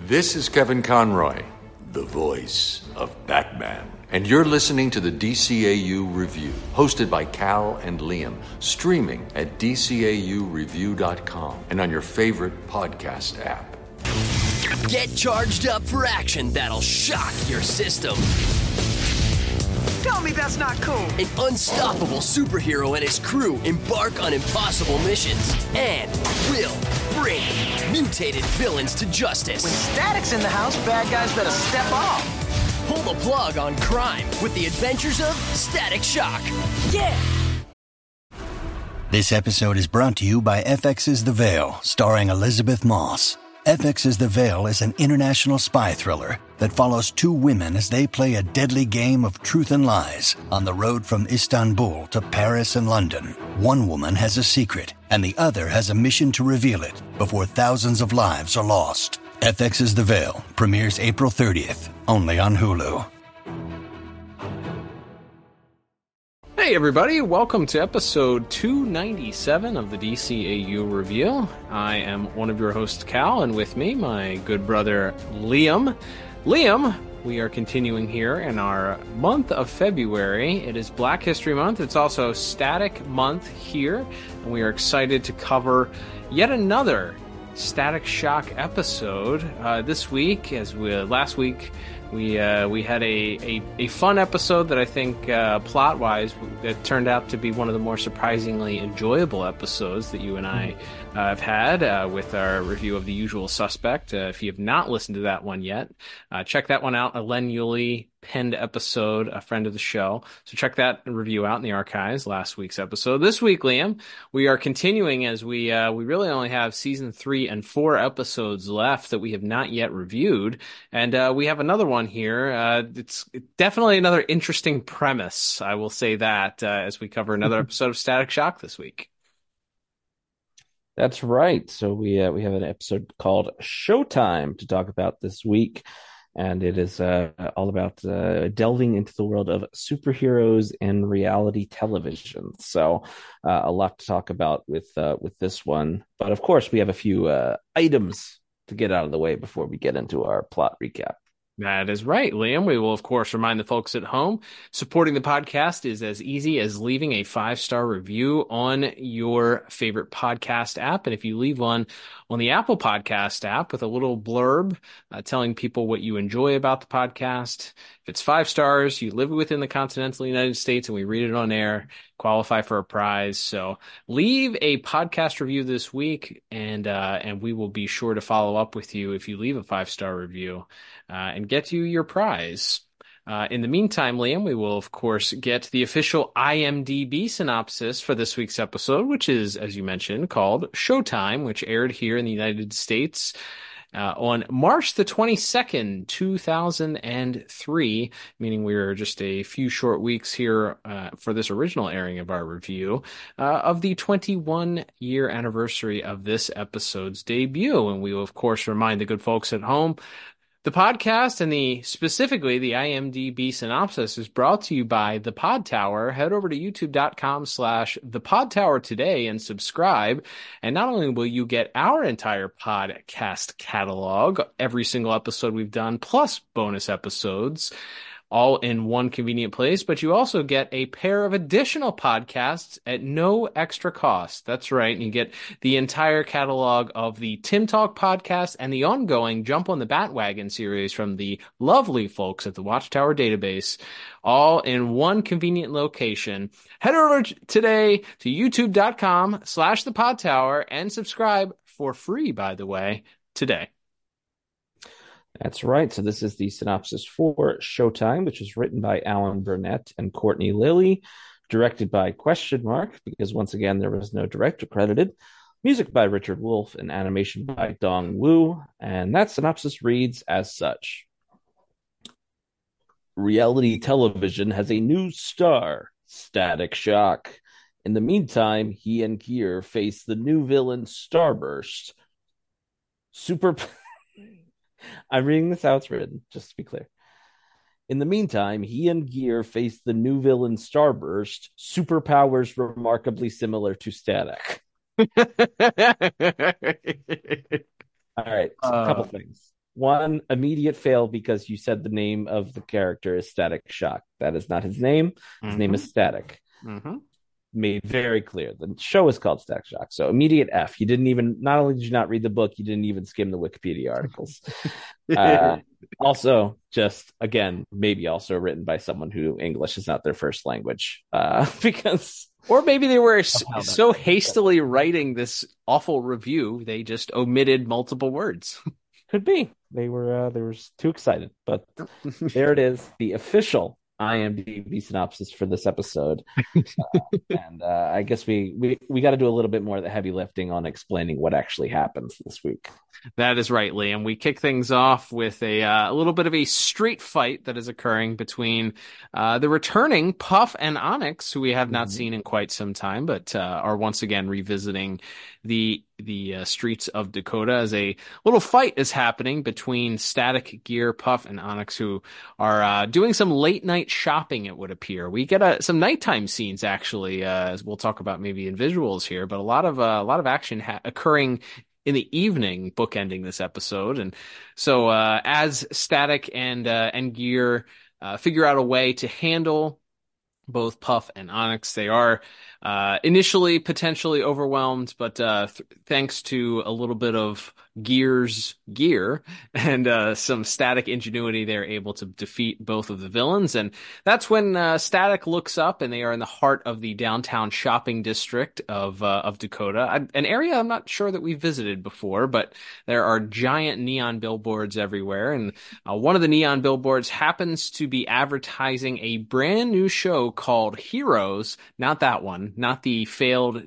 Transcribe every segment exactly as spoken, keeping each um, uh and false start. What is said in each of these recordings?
This is Kevin Conroy, the voice of Batman. And you're listening to the D C A U Review, hosted by Cal and Liam, streaming at D C A U review dot com and on your favorite podcast app. Get charged up for action that'll shock your system. Tell me that's not cool. An unstoppable superhero and his crew embark on impossible missions and will bring mutated villains to justice. When Static's in the house, bad guys better step off. Pull the plug on crime with the adventures of Static Shock. Yeah! This episode is brought to you by F X's The Veil, starring Elizabeth Moss. F X's The Veil is an international spy thriller that follows two women as they play a deadly game of truth and lies on the road from Istanbul to Paris and London. One woman has a secret, and the other has a mission to reveal it before thousands of lives are lost. F X's The Veil premieres April thirtieth, only on Hulu. Hey everybody, welcome to episode two ninety-seven of the D C A U Review. I am one of your hosts, Cal, and with me, my good brother, Liam. Liam, we are continuing here in our month of February. It is Black History Month. It's also Static Month here, and we are excited to cover yet another Static Shock episode uh, this week. As we last week, we uh, we had a, a, a fun episode that I think uh, plot wise that turned out to be one of the more surprisingly enjoyable episodes that you and I uh, have had uh, with our review of The Usual Suspect. Uh, if you have not listened to that one yet, uh, check that one out. A Len Yulee penned episode, a friend of the show. So check that review out in the archives, last week's episode. This week, Liam, we are continuing as we uh, we really only have season three and four episodes left that we have not yet reviewed. And uh, we have another one here. Uh, it's definitely another interesting premise, I will say that, uh, as we cover another episode of Static Shock this week. That's right. So we uh, we have an episode called Showtime to talk about this week. And it is uh, all about uh, delving into the world of superheroes and reality television. So uh, a lot to talk about with uh, with this one. But of course, we have a few uh, items to get out of the way before we get into our plot recap. That is right, Liam. We will, of course, remind the folks at home, supporting the podcast is as easy as leaving a five-star review on your favorite podcast app. And if you leave one on the Apple Podcast app with a little blurb uh, telling people what you enjoy about the podcast, if it's five stars, you live within the continental United States, and we read it on air, qualify for a prize. So leave a podcast review this week, and uh, and we will be sure to follow up with you if you leave a five-star review uh, and get you your prize. Uh, in the meantime, Liam, we will, of course, get the official I M D B synopsis for this week's episode, which is, as you mentioned, called Showtime, which aired here in the United States Uh, on March the twenty-second, two thousand three, meaning we were just a few short weeks here uh, for this original airing of our review uh, of the twenty-one year anniversary of this episode's debut. And we will, of course, remind the good folks at home, the podcast and the specifically the I M D B synopsis is brought to you by The Pod Tower. Head over to youtube.com slash The Pod Tower today and subscribe. And not only will you get our entire podcast catalog, every single episode we've done, plus bonus episodes, all in one convenient place, but you also get a pair of additional podcasts at no extra cost. That's right. And you get the entire catalog of the Tim Talk podcast and the ongoing Jump on the Batwagon series from the lovely folks at the Watchtower Database, all in one convenient location. Head over today to youtube.com slash the pod tower and subscribe for free, by the way, today. That's right. So this is the synopsis for Showtime, which is written by Alan Burnett and Courtney Lilly, directed by Question Mark, because once again, there was no director credited, music by Richard Wolff, and animation by Dong Wu. And that synopsis reads as such. Reality television has a new star, Static Shock. In the meantime, he and Kier face the new villain, Starburst. Super... I'm reading this how it's written, just to be clear. In the meantime, he and Gear face the new villain Starburst, superpowers remarkably similar to Static. All right, so uh, a couple things. One, immediate fail because you said the name of the character is Static Shock. That is not his name. His mm-hmm. name is Static. Mm-hmm. Made very clear. The show is called Static Shock. So immediate F. You didn't even, not only did you not read the book, you didn't even skim the Wikipedia articles. uh, also, just, again, maybe also written by someone who English is not their first language. Uh, because... Or maybe they were so hastily writing this awful review, they just omitted multiple words. Could be. They were uh, they were too excited. But there it is, the official IMDb synopsis for this episode. Uh, and uh, I guess we, we, we got to do a little bit more of the heavy lifting on explaining what actually happens this week. That is right, Liam. We kick things off with a, uh, a little bit of a street fight that is occurring between uh, the returning Puff and Onyx, who we have not mm-hmm. seen in quite some time, but uh, are once again revisiting the the uh, streets of Dakota as a little fight is happening between Static, Gear, Puff, and Onyx, who are uh, doing some late night shopping, it would appear. We get uh, some nighttime scenes, actually, uh, as we'll talk about maybe in visuals here, but a lot of uh, a lot of action ha- occurring in the evening, bookending this episode. And so uh, as Static and uh, and Gear uh, figure out a way to handle both Puff and Onyx, they are uh, initially potentially overwhelmed, but uh, th- thanks to a little bit of Gear's gear and uh, some Static ingenuity, they're able to defeat both of the villains. And that's when uh, Static looks up, and they are in the heart of the downtown shopping district of uh, of Dakota, I, an area I'm not sure that we visited before, but there are giant neon billboards everywhere. And uh, one of the neon billboards happens to be advertising a brand new show called Heroes. Not that one, not the failed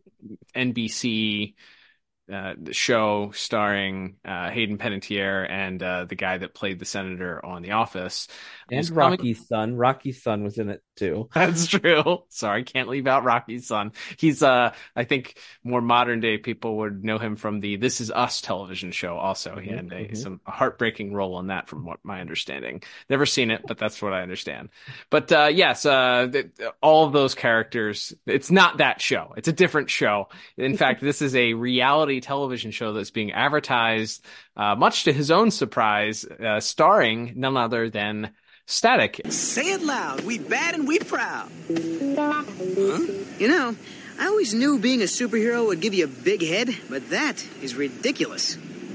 N B C Uh, the show starring uh, Hayden Panettiere and uh, the guy that played the senator on The Office. And Rocky's coming... son. Rocky's son was in it too. That's true. Sorry, can't leave out Rocky's son. He's, uh, I think, more modern day people would know him from the This Is Us television show. Also, mm-hmm, he had a, mm-hmm. some heartbreaking role in that, from what my understanding. Never seen it, but that's what I understand. But uh, yes, uh, th- all of those characters. It's not that show. It's a different show. In fact, this is a reality television show that's being advertised, uh, much to his own surprise, uh, starring none other than Static. Say it loud. We bad and we proud. Huh? You know, I always knew being a superhero would give you a big head, but that is ridiculous.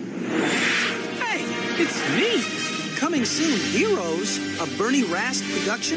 Hey, it's me. Coming soon, Heroes, a Bernie Rast production.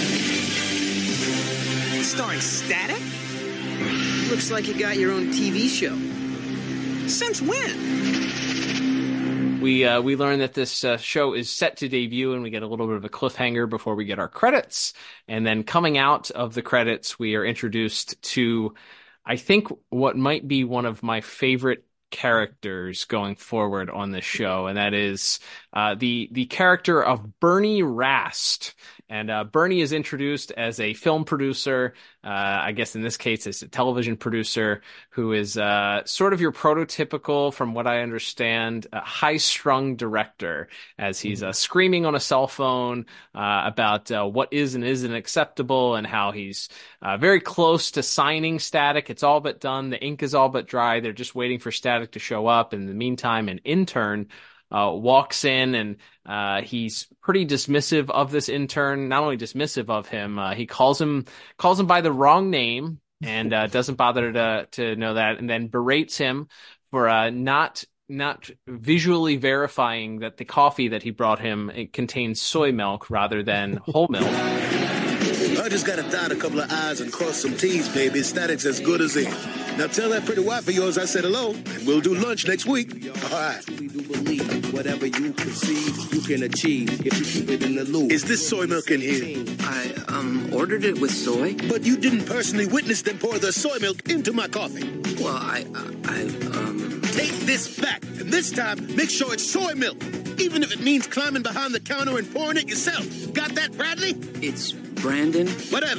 Starring Static? Looks like you got your own T V show. Since when? We uh, we learn that this uh, show is set to debut, and we get a little bit of a cliffhanger before we get our credits. And then coming out of the credits, we are introduced to, I think, what might be one of my favorite characters going forward on this show, and that is uh, the the character of Bernie Rast. And uh, Bernie is introduced as a film producer, uh, I guess in this case it's a television producer, who is uh, sort of your prototypical, from what I understand, uh, high-strung director, as he's uh, screaming on a cell phone uh, about uh, what is and isn't acceptable, and how he's uh, very close to signing Static. It's all but done. The ink is all but dry. They're just waiting for Static to show up. In the meantime, an intern Uh, walks in, and uh, he's pretty dismissive of this intern. Not only dismissive of him, uh, he calls him calls him by the wrong name, and uh, doesn't bother to to know that, and then berates him for uh, not not visually verifying that the coffee that he brought him, it contains soy milk rather than whole milk. I just gotta dot a couple of I's and cross some T's, baby. Static's as good as in. Now tell that pretty wife of yours I said hello, and we'll do lunch next week. All right. We do believe whatever you perceive, you can achieve if you keep it in the loop. Is this soy milk in here? I, um, ordered it with soy. But you didn't personally witness them pour the soy milk into my coffee. Well, I, I, um... Take this back, and this time, make sure it's soy milk. Even if it means climbing behind the counter and pouring it yourself. Got that, Bradley? It's Brandon. Whatever.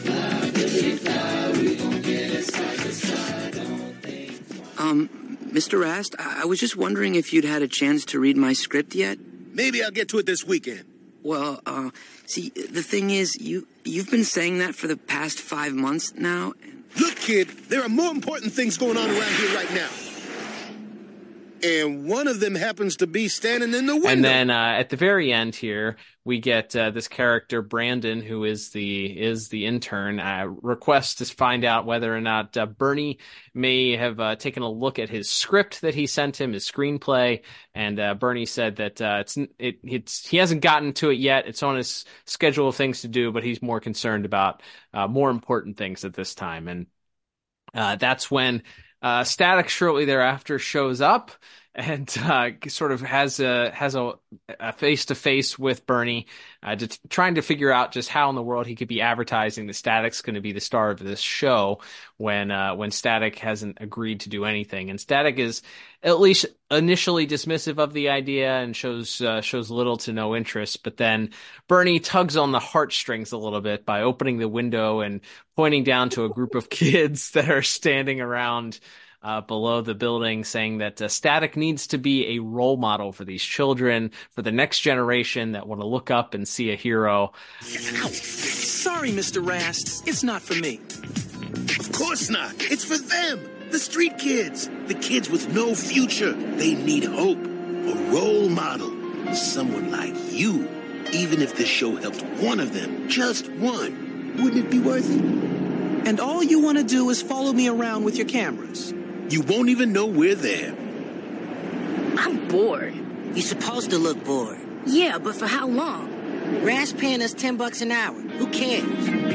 Um, Mister Rast, I-, I was just wondering if you'd had a chance to read my script yet? Maybe I'll get to it this weekend. Well, uh, see, the thing is, you, you've been saying that for the past five months now. And... Look, kid, there are more important things going on around here right now. and one of them happens to be standing in the window. And then uh, at the very end here, we get uh, this character Brandon, who is the is the intern, uh, requests to find out whether or not uh, Bernie may have uh, taken a look at his script that he sent him, his screenplay. And uh, Bernie said that uh, it's it it's he hasn't gotten to it yet. It's on his schedule of things to do, but he's more concerned about uh, more important things at this time. And uh, that's when uh, Static shortly thereafter shows up and uh, sort of has a has a, a face-to-face with Bernie, uh, to, trying to figure out just how in the world he could be advertising that Static's going to be the star of this show when uh, when Static hasn't agreed to do anything. And Static is at least initially dismissive of the idea and shows uh, shows little to no interest. But then Bernie tugs on the heartstrings a little bit by opening the window and pointing down to a group of kids that are standing around Uh, below the building, saying that uh, Static needs to be a role model for these children, for the next generation that want to look up and see a hero. Ow. Sorry, Mister Rast. It's not for me. Of course not. It's for them. The street kids. The kids with no future. They need hope. A role model. Someone like you. Even if this show helped one of them, just one, wouldn't it be worth it? And all you want to do is follow me around with your cameras. You won't even know we're there. I'm bored. You're supposed to look bored. Yeah, but for how long? Rast paying us ten bucks an hour. Who cares?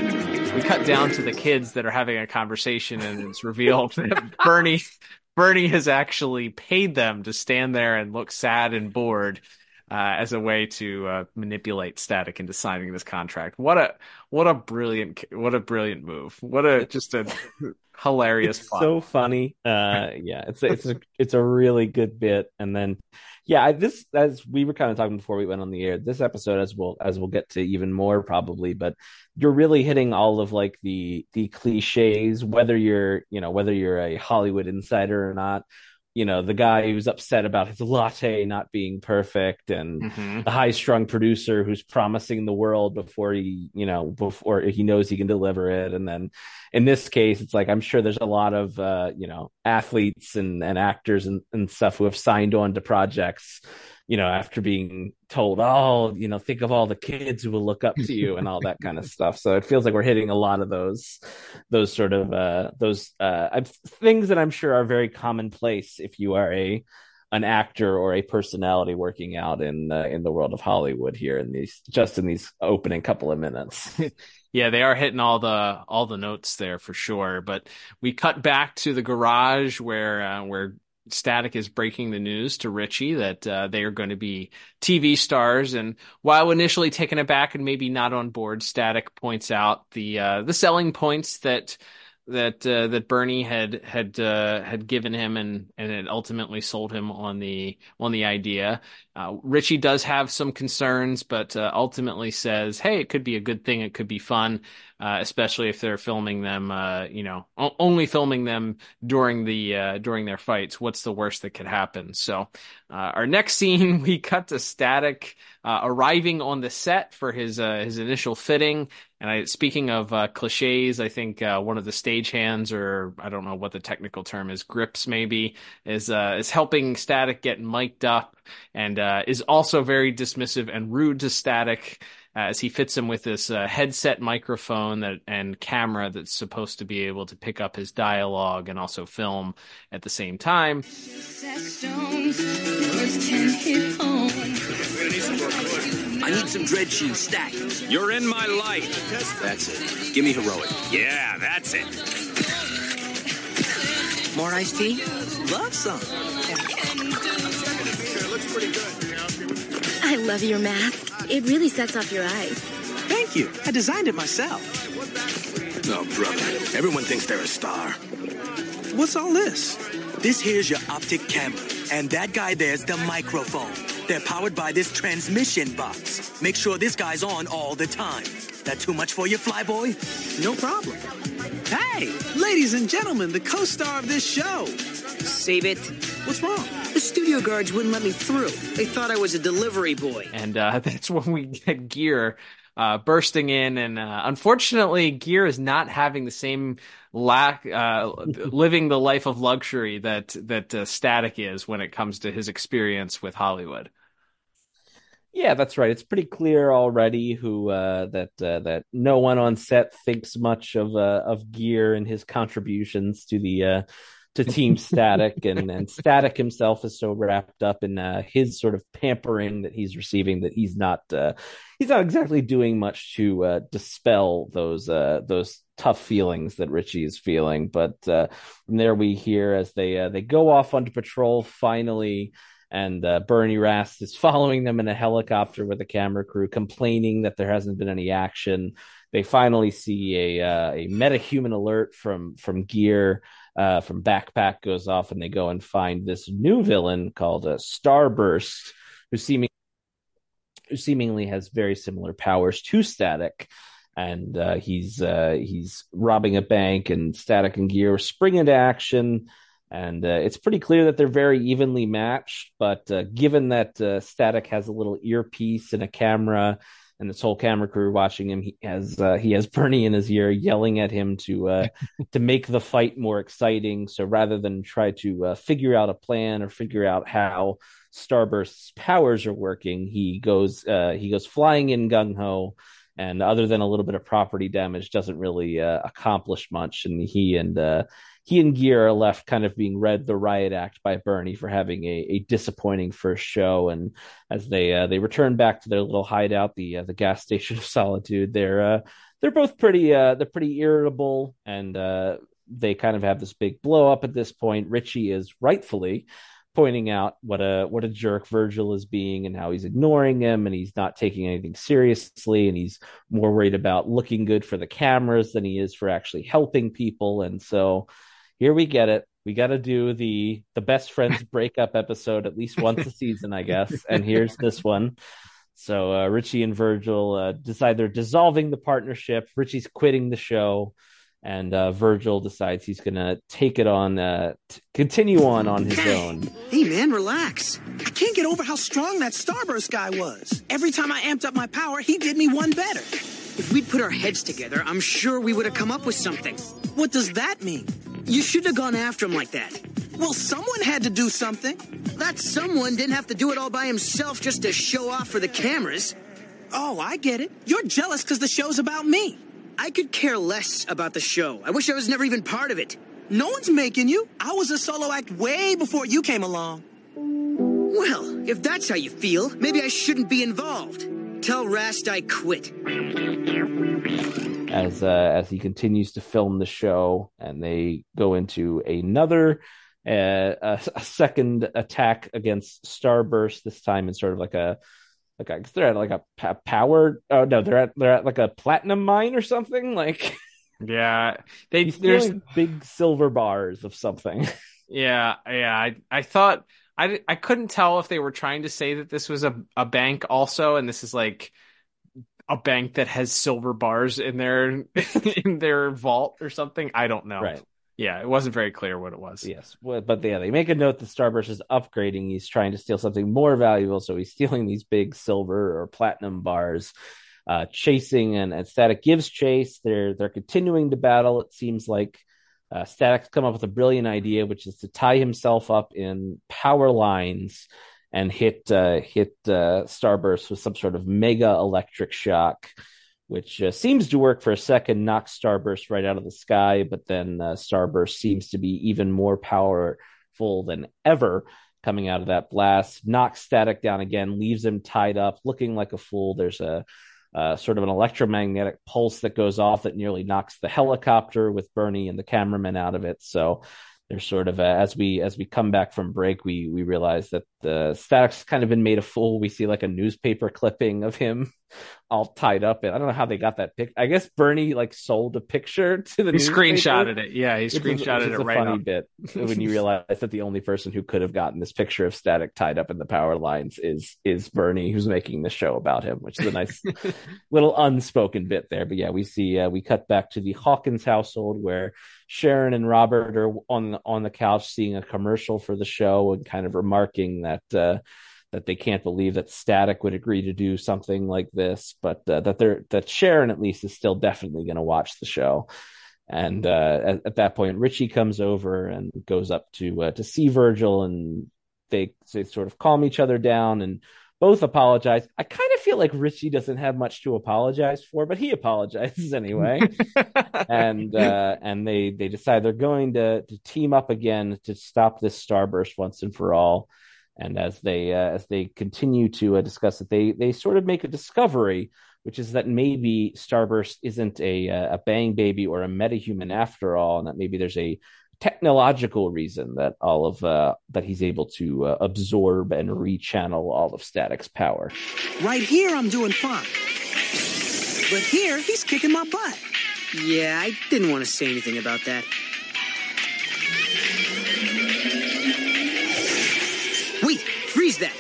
We cut down to the kids that are having a conversation, and it's revealed that Bernie, Bernie has actually paid them to stand there and look sad and bored, uh, as a way to uh, manipulate Static into signing this contract. What a what a brilliant what a brilliant move! What a just a hilarious it's plot. So funny. Uh yeah, it's a, it's a it's a really good bit. And then yeah, I, this, as we were kind of talking before we went on the air, this episode, as we'll as we'll get to even more probably, but you're really hitting all of like the the cliches, whether you're you know whether you're a Hollywood insider or not. You know, the guy who's upset about his latte not being perfect, and mm-hmm. the high-strung producer who's promising the world before he, you know, before he knows he can deliver it. And then in this case, it's like, I'm sure there's a lot of, uh, you know, athletes and, and actors and, and stuff who have signed on to projects, you know, after being told, oh, you know, think of all the kids who will look up to you and all that kind of stuff. So it feels like we're hitting a lot of those, those sort of, uh, those uh, things that I'm sure are very commonplace if you are a, an actor or a personality working out in, uh, in the world of Hollywood here in these, just in these opening couple of minutes. Yeah, they are hitting all the, all the notes there for sure. But we cut back to the garage where, uh, where, Static is breaking the news to Richie that uh, they are going to be T V stars. And while initially taken aback and maybe not on board, Static points out the uh, the selling points that that uh, that Bernie had had uh, had given him, and and it ultimately sold him on the on the idea. Uh, Richie does have some concerns, but uh, ultimately says, "Hey, it could be a good thing. It could be fun." Uh, especially if they're filming them, uh, you know, o- only filming them during the uh, during their fights. What's the worst that could happen? So, uh, our next scene, we cut to Static uh, arriving on the set for his uh, his initial fitting. And I, speaking of uh, cliches, I think uh, one of the stagehands, or I don't know what the technical term is, grips maybe, is uh, is helping Static get mic'd up, and uh, is also very dismissive and rude to Static. Uh, as he fits him with this uh, headset microphone that and camera that's supposed to be able to pick up his dialogue and also film at the same time. I need some dread shoes stacked. You're in my light. That's it. Give me heroic. Yeah, that's it. More iced tea? Love some. Looks pretty good. I love your mask. It really sets off your eyes. Thank you. I designed it myself. Oh, brother. Everyone thinks they're a star. What's all this? This here's your optic camera, and that guy there's the microphone. They're powered by this transmission box. Make sure this guy's on all the time. That too much for you, flyboy? No problem. Hey, ladies and gentlemen, the co-star of this show. Save it. What's wrong? The the studio guards wouldn't let me through. They thought I was a delivery boy. And uh, that's when we get Gear uh, bursting in. And uh, unfortunately, Gear is not having the same lack, uh, living the life of luxury that, that uh, Static is when it comes to his experience with Hollywood. Yeah, that's right. It's pretty clear already who uh, that uh, that no one on set thinks much of uh, of Gear and his contributions to the uh, to Team Static, and and Static himself is so wrapped up in uh, his sort of pampering that he's receiving that he's not uh, he's not exactly doing much to uh, dispel those uh, those tough feelings that Richie is feeling. But uh, from there we hear as they uh, they go off onto patrol finally. And uh, Bernie Rast is following them in a helicopter with a camera crew, complaining that there hasn't been any action. They finally see a uh, a metahuman alert from from Gear, uh, from Backpack goes off, and they go and find this new villain called uh, Starburst, who seeming who seemingly has very similar powers to Static. And uh, he's uh, he's robbing a bank, and Static and Gear spring into action. And uh, it's pretty clear that they're very evenly matched. But uh, given that uh, Static has a little earpiece and a camera, and this whole camera crew watching him, he has uh, he has Bernie in his ear yelling at him to uh, to make the fight more exciting. So rather than try to uh, figure out a plan or figure out how Starburst's powers are working, he goes uh, he goes flying in gung ho. And other than a little bit of property damage, doesn't really uh, accomplish much. And he and uh, he and Gear are left kind of being read the riot act by Bernie for having a, a disappointing first show. And as they uh, they return back to their little hideout, the uh, the gas station of Solitude, they're uh, they're both pretty uh, they're pretty irritable, and uh, they kind of have this big blow up at this point. Richie is rightfully pointing out what a what a jerk Virgil is being and how he's ignoring him, and he's not taking anything seriously, and he's more worried about looking good for the cameras than he is for actually helping people. And so here we get it. We got to do the the best friends breakup episode at least once a season, I guess. And here's this one. So uh, Richie and Virgil uh, decide they're dissolving the partnership. Richie's quitting the show. And uh, Virgil decides he's going to take it on, uh, t- continue on on his own. Hey, man, relax. I can't get over how strong that Starburst guy was. Every time I amped up my power, he did me one better. If we'd put our heads together, I'm sure we would have come up with something. What does that mean? You shouldn't have gone after him like that. Well, someone had to do something. That someone didn't have to do it all by himself just to show off for the cameras. Oh, I get it. You're jealous because the show's about me. I could care less about the show. I wish I was never even part of it. No one's making you. I was a solo act way before you came along. Well, if that's how you feel, maybe I shouldn't be involved. Tell Rast I quit. As uh, as he continues to film the show, and they go into another uh, a, a second attack against Starburst. This time in sort of like a like a, they're at like a p- power. Oh no, they're at they're at like a platinum mine or something. Like yeah, they he's there's stealing big silver bars of something. Yeah, yeah. I I thought I I couldn't tell if they were trying to say that this was a a bank also, and this is like a bank that has silver bars in their in their vault or something. I don't know. Right. Yeah, it wasn't very clear what it was. Yes, well, but yeah, they make a note that Starburst is upgrading. He's trying to steal something more valuable, so he's stealing these big silver or platinum bars, uh, chasing, and, and Static gives chase. They're they're continuing to battle. It seems like uh, Static's come up with a brilliant idea, which is to tie himself up in power lines and hit uh, hit uh, Starburst with some sort of mega electric shock, which uh, seems to work for a second, knocks Starburst right out of the sky, but then uh, Starburst seems to be even more powerful than ever coming out of that blast, knocks Static down again, leaves him tied up, looking like a fool. There's a uh, sort of an electromagnetic pulse that goes off that nearly knocks the helicopter with Bernie and the cameraman out of it. So there's sort of a, as we as we come back from break, we we realize that uh, Static's kind of been made a fool. We see like a newspaper clipping of him all tied up. And I don't know how they got that pic. I guess Bernie like sold a picture to the He newspaper. screenshotted it. Yeah, he screenshotted it's a, it a right funny up. bit when you realize that the only person who could have gotten this picture of Static tied up in the power lines is is Bernie, who's making the show about him, which is a nice little unspoken bit there. But yeah, we see uh, we cut back to the Hawkins household where Sharon and Robert are on on the couch seeing a commercial for the show and kind of remarking that uh, that they can't believe that Static would agree to do something like this, but uh, that they're that Sharon at least is still definitely going to watch the show. And uh, at, at that point, Richie comes over and goes up to uh, to see Virgil, and they they sort of calm each other down and both apologize. I kind of feel like Richie doesn't have much to apologize for, but he apologizes anyway. and uh, and they they decide they're going to to team up again to stop this starburst once and for all. And as they uh, as they continue to uh, discuss it, they they sort of make a discovery, which is that maybe Starburst isn't a a bang baby or a metahuman after all, and that maybe there's a technological reason that all of uh, that he's able to uh, absorb and rechannel all of Static's power. Right here, I'm doing fine. But here, he's kicking my butt. Yeah, I didn't want to say anything about that. Wait, freeze that.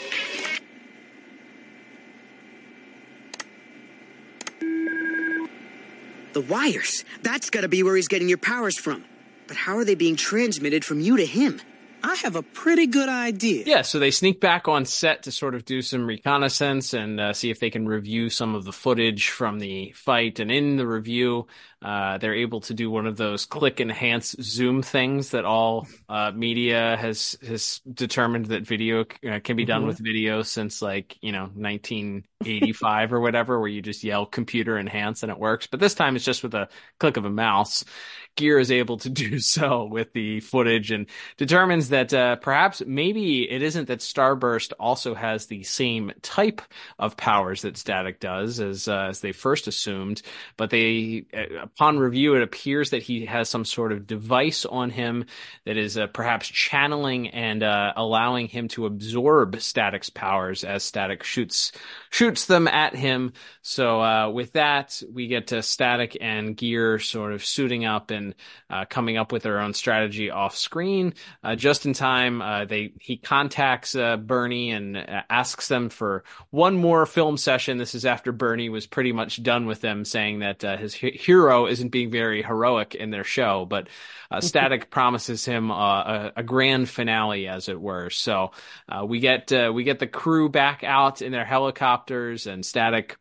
The wires. That's got to be where he's getting your powers from. But how are they being transmitted from you to him? I have a pretty good idea. Yeah, so they sneak back on set to sort of do some reconnaissance and uh, see if they can review some of the footage from the fight. And in the review, uh, they're able to do one of those click enhance zoom things that all uh, media has has determined that video uh, can be done mm-hmm. with video since like, you know, nineteen eighty-five or whatever, where you just yell computer enhance and it works. But this time it's just with a click of a mouse. Gear is able to do so with the footage and determines that uh, perhaps maybe it isn't that Starburst also has the same type of powers that Static does as uh, as they first assumed, but they uh, upon review it appears that he has some sort of device on him that is uh, perhaps channeling and uh, allowing him to absorb Static's powers as Static shoots shoots them at him. So uh, with that, we get to Static and Gear sort of suiting up and uh, coming up with their own strategy off screen. Uh, just in time, uh, they he contacts uh, Bernie and uh, asks them for one more film session. This is after Bernie was pretty much done with them, saying that uh, his he- hero isn't being very heroic in their show, but uh, Static promises him uh, a, a grand finale, as it were. So uh, we get uh, we get the crew back out in their helicopters and Static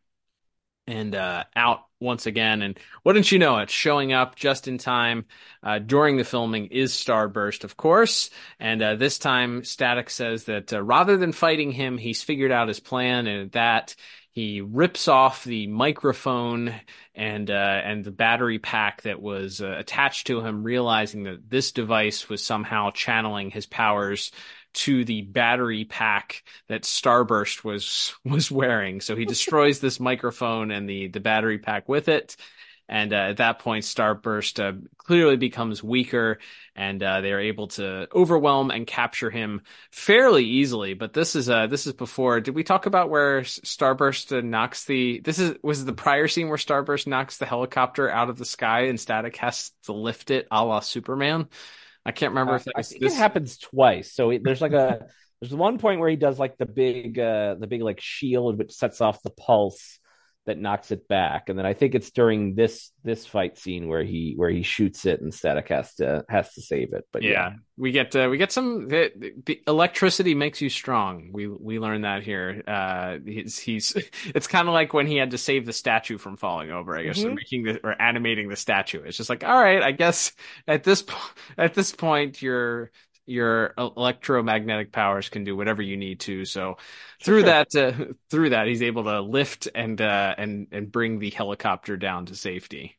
and uh, out once again. And wouldn't you know it, showing up just in time uh, during the filming is Starburst, of course. And uh, this time Static says that uh, rather than fighting him, he's figured out his plan, and at that he rips off the microphone and uh, and the battery pack that was uh, attached to him, realizing that this device was somehow channeling his powers to the battery pack that Starburst was was wearing. So he destroys this microphone and the the battery pack with it. And uh, at that point, Starburst uh, clearly becomes weaker, and uh, they are able to overwhelm and capture him fairly easily. But this is uh, this is before. Did we talk about where Starburst uh, knocks the? This is was it the prior scene where Starburst knocks the helicopter out of the sky and Static has to lift it, a la Superman? I can't remember uh, if that was I think this. It happens twice. So it, there's like a there's one point where he does like the big uh, the big like shield which sets off the pulse that knocks it back, and then I think it's during this this fight scene where he where he shoots it and Static has to has to save it. But yeah, yeah. we get uh, we get some the, the electricity makes you strong. We we learn that here. Uh, he's he's it's kind of like when he had to save the statue from falling over. I guess mm-hmm. or making the or animating the statue. It's just like, all right, I guess at this po- at this point you're. Your electromagnetic powers can do whatever you need to. So through sure. that, uh, through that, he's able to lift and uh, and and bring the helicopter down to safety.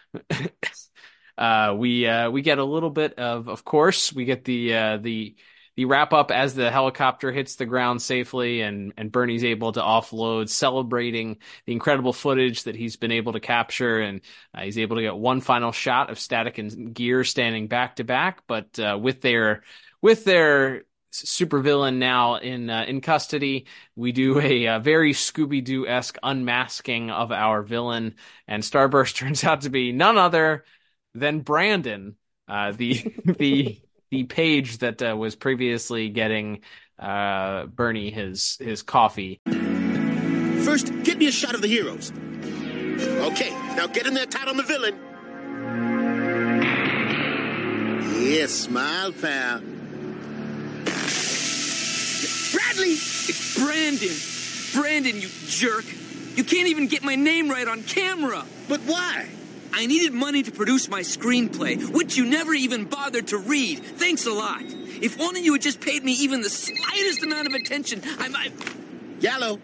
uh, we uh, we get a little bit of, of course, we get the uh, the the wrap up as the helicopter hits the ground safely, and and Bernie's able to offload, celebrating the incredible footage that he's been able to capture, and uh, he's able to get one final shot of Static and Gear standing back to back, but uh, with their with their supervillain now in uh, in custody. We do a, a very Scooby-Doo-esque unmasking of our villain, and Starburst turns out to be none other than Brandon, uh, the the the page that uh, was previously getting uh, Bernie his his coffee. First, get me a shot of the heroes. Okay, now get in there tight on the villain. Yeah, smile, pal. Bradley! It's Brandon. Brandon, you jerk. You can't even get my name right on camera. But why? I needed money to produce my screenplay, which you never even bothered to read. Thanks a lot. If only you had just paid me even the slightest amount of attention, I might... Yellow.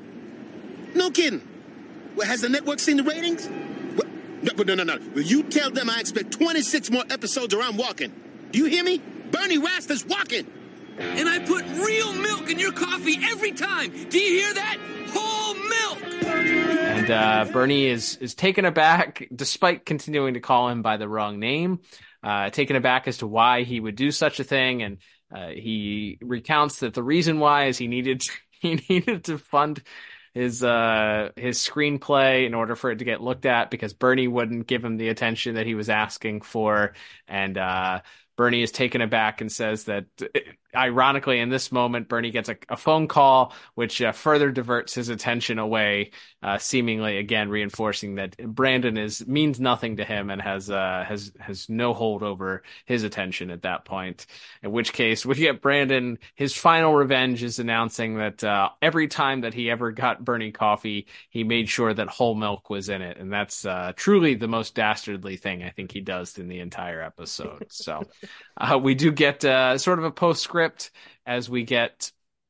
No kidding. Well, has the network seen the ratings? What? No, no, no, no. Will you tell them I expect twenty-six more episodes or I'm walking? Do you hear me? Bernie Raster's walking. And I put real milk in your coffee every time. Do you hear that? Whole milk! And uh, Bernie is, is taken aback, despite continuing to call him by the wrong name, uh, taken aback as to why he would do such a thing. And uh, he recounts that the reason why is he needed to, he needed to fund his uh, his screenplay in order for it to get looked at, because Bernie wouldn't give him the attention that he was asking for. And uh, Bernie is taken aback and says that, ironically, in this moment, Bernie gets a, a phone call, which uh, further diverts his attention away, uh, seemingly again reinforcing that Brandon is means nothing to him and has uh, has has no hold over his attention at that point. In which case, we get Brandon. His final revenge is announcing that uh, every time that he ever got Bernie coffee, he made sure that whole milk was in it, and that's uh, truly the most dastardly thing I think he does in the entire episode. So. Uh, we do get uh, sort of a postscript as we get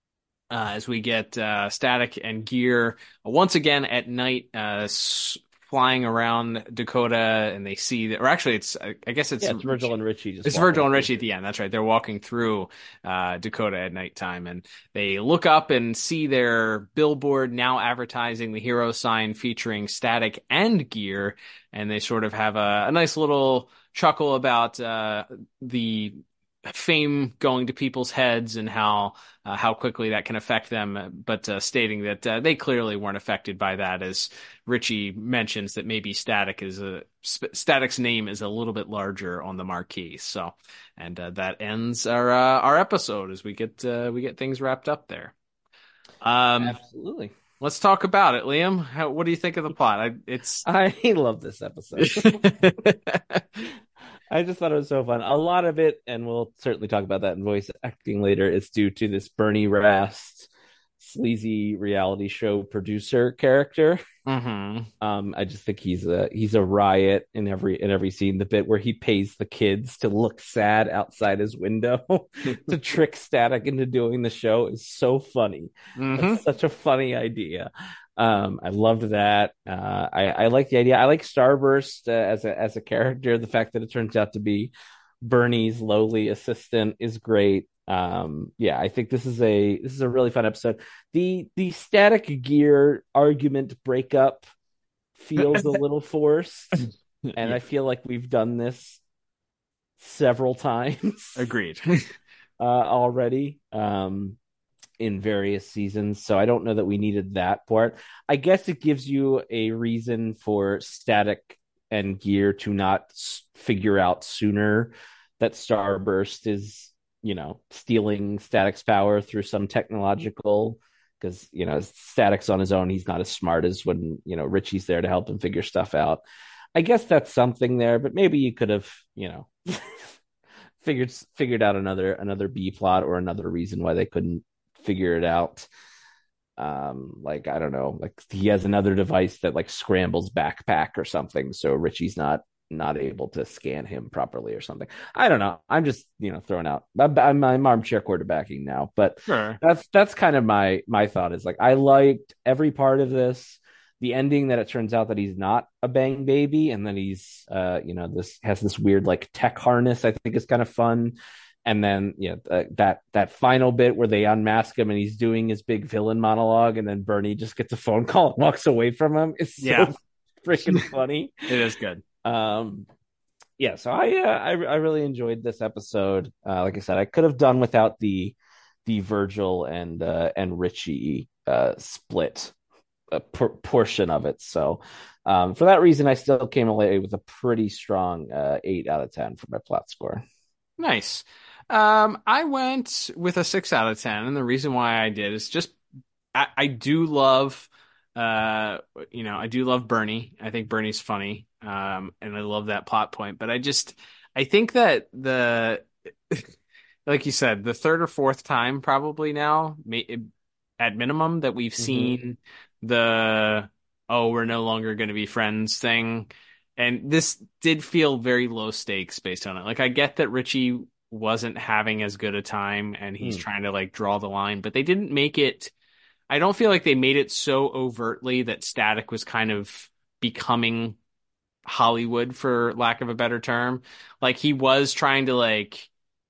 uh, as we get uh, Static and Gear once again at night uh, s- flying around Dakota, and they see that, or actually, it's I guess it's, yeah, it's Virgil and Richie. Just it's Virgil and Richie at the end. That's right. They're walking through uh, Dakota at nighttime, and they look up and see their billboard now advertising the hero sign featuring Static and Gear, and they sort of have a, a nice little chuckle about uh, the fame going to people's heads and how uh, how quickly that can affect them, but uh, stating that uh, they clearly weren't affected by that, as Richie mentions that maybe Static is a Static's name is a little bit larger on the marquee. So, and uh, that ends our uh, our episode as we get uh, we get things wrapped up there. Um, Absolutely. Let's talk about it, Liam. How, what do you think of the plot? I, it's I love this episode. I just thought it was so fun. A lot of it, and we'll certainly talk about that in voice acting later, is due to this Bernie Rast sleazy reality show producer character. Mm-hmm. Um, I just think he's a he's a riot in every in every scene. The bit where he pays the kids to look sad outside his window to trick Static into doing the show is so funny. Mm-hmm. It's such a funny idea. Um, I loved that. Uh, I, I like the idea. I like Starburst uh, as a as a character. The fact that it turns out to be Bernie's lowly assistant is great. Um, yeah, I think this is a this is a really fun episode. The the Static Gear argument breakup feels a little forced, and yeah. I feel like we've done this several times. Agreed. uh, already. Um, in various seasons, so I don't know that we needed that part. I guess it gives you a reason for Static and Gear to not s- figure out sooner that Starburst is, you know, stealing Static's power through some technological, because, you know, Static's on his own. He's not as smart as when, you know, Richie's there to help him figure stuff out. I guess that's something there, but maybe you could have, you know, figured figured out another another B plot or another reason why they couldn't figure it out. Um, like, I don't know, like he has another device that like scrambles backpack or something, so Richie's not not able to scan him properly or something. I don't know. I'm just, you know, throwing out. I'm, I'm, I'm armchair quarterbacking now, but sure. that's that's kind of my my thought is like I liked every part of this. The ending that it turns out that he's not a bang baby, and then he's uh you know this has this weird like tech harness. I think is kind of fun. And then, yeah, uh, that that final bit where they unmask him and he's doing his big villain monologue, and then Bernie just gets a phone call and walks away from him. It's so yeah. freaking funny. It is good. Um, yeah, so I, uh, I I really enjoyed this episode. Uh, like I said, I could have done without the the Virgil and uh, and Richie uh, split a por- portion of it. So um, for that reason, I still came away with a pretty strong uh, eight out of ten for my plot score. Nice. Um, I went with a six out of ten, and the reason why I did is just I, I do love, uh, you know, I do love Bernie. I think Bernie's funny, um, and I love that plot point. But I just I think that the like you said, the third or fourth time probably now, may, at minimum, that we've seen mm-hmm. the oh, we're no longer going to be friends thing. And this did feel very low stakes based on it. Like, I get that Richie wasn't having as good a time and he's mm. trying to like draw the line, but they didn't make it. I don't feel like they made it so overtly that Static was kind of becoming Hollywood, for lack of a better term. Like, he was trying to like,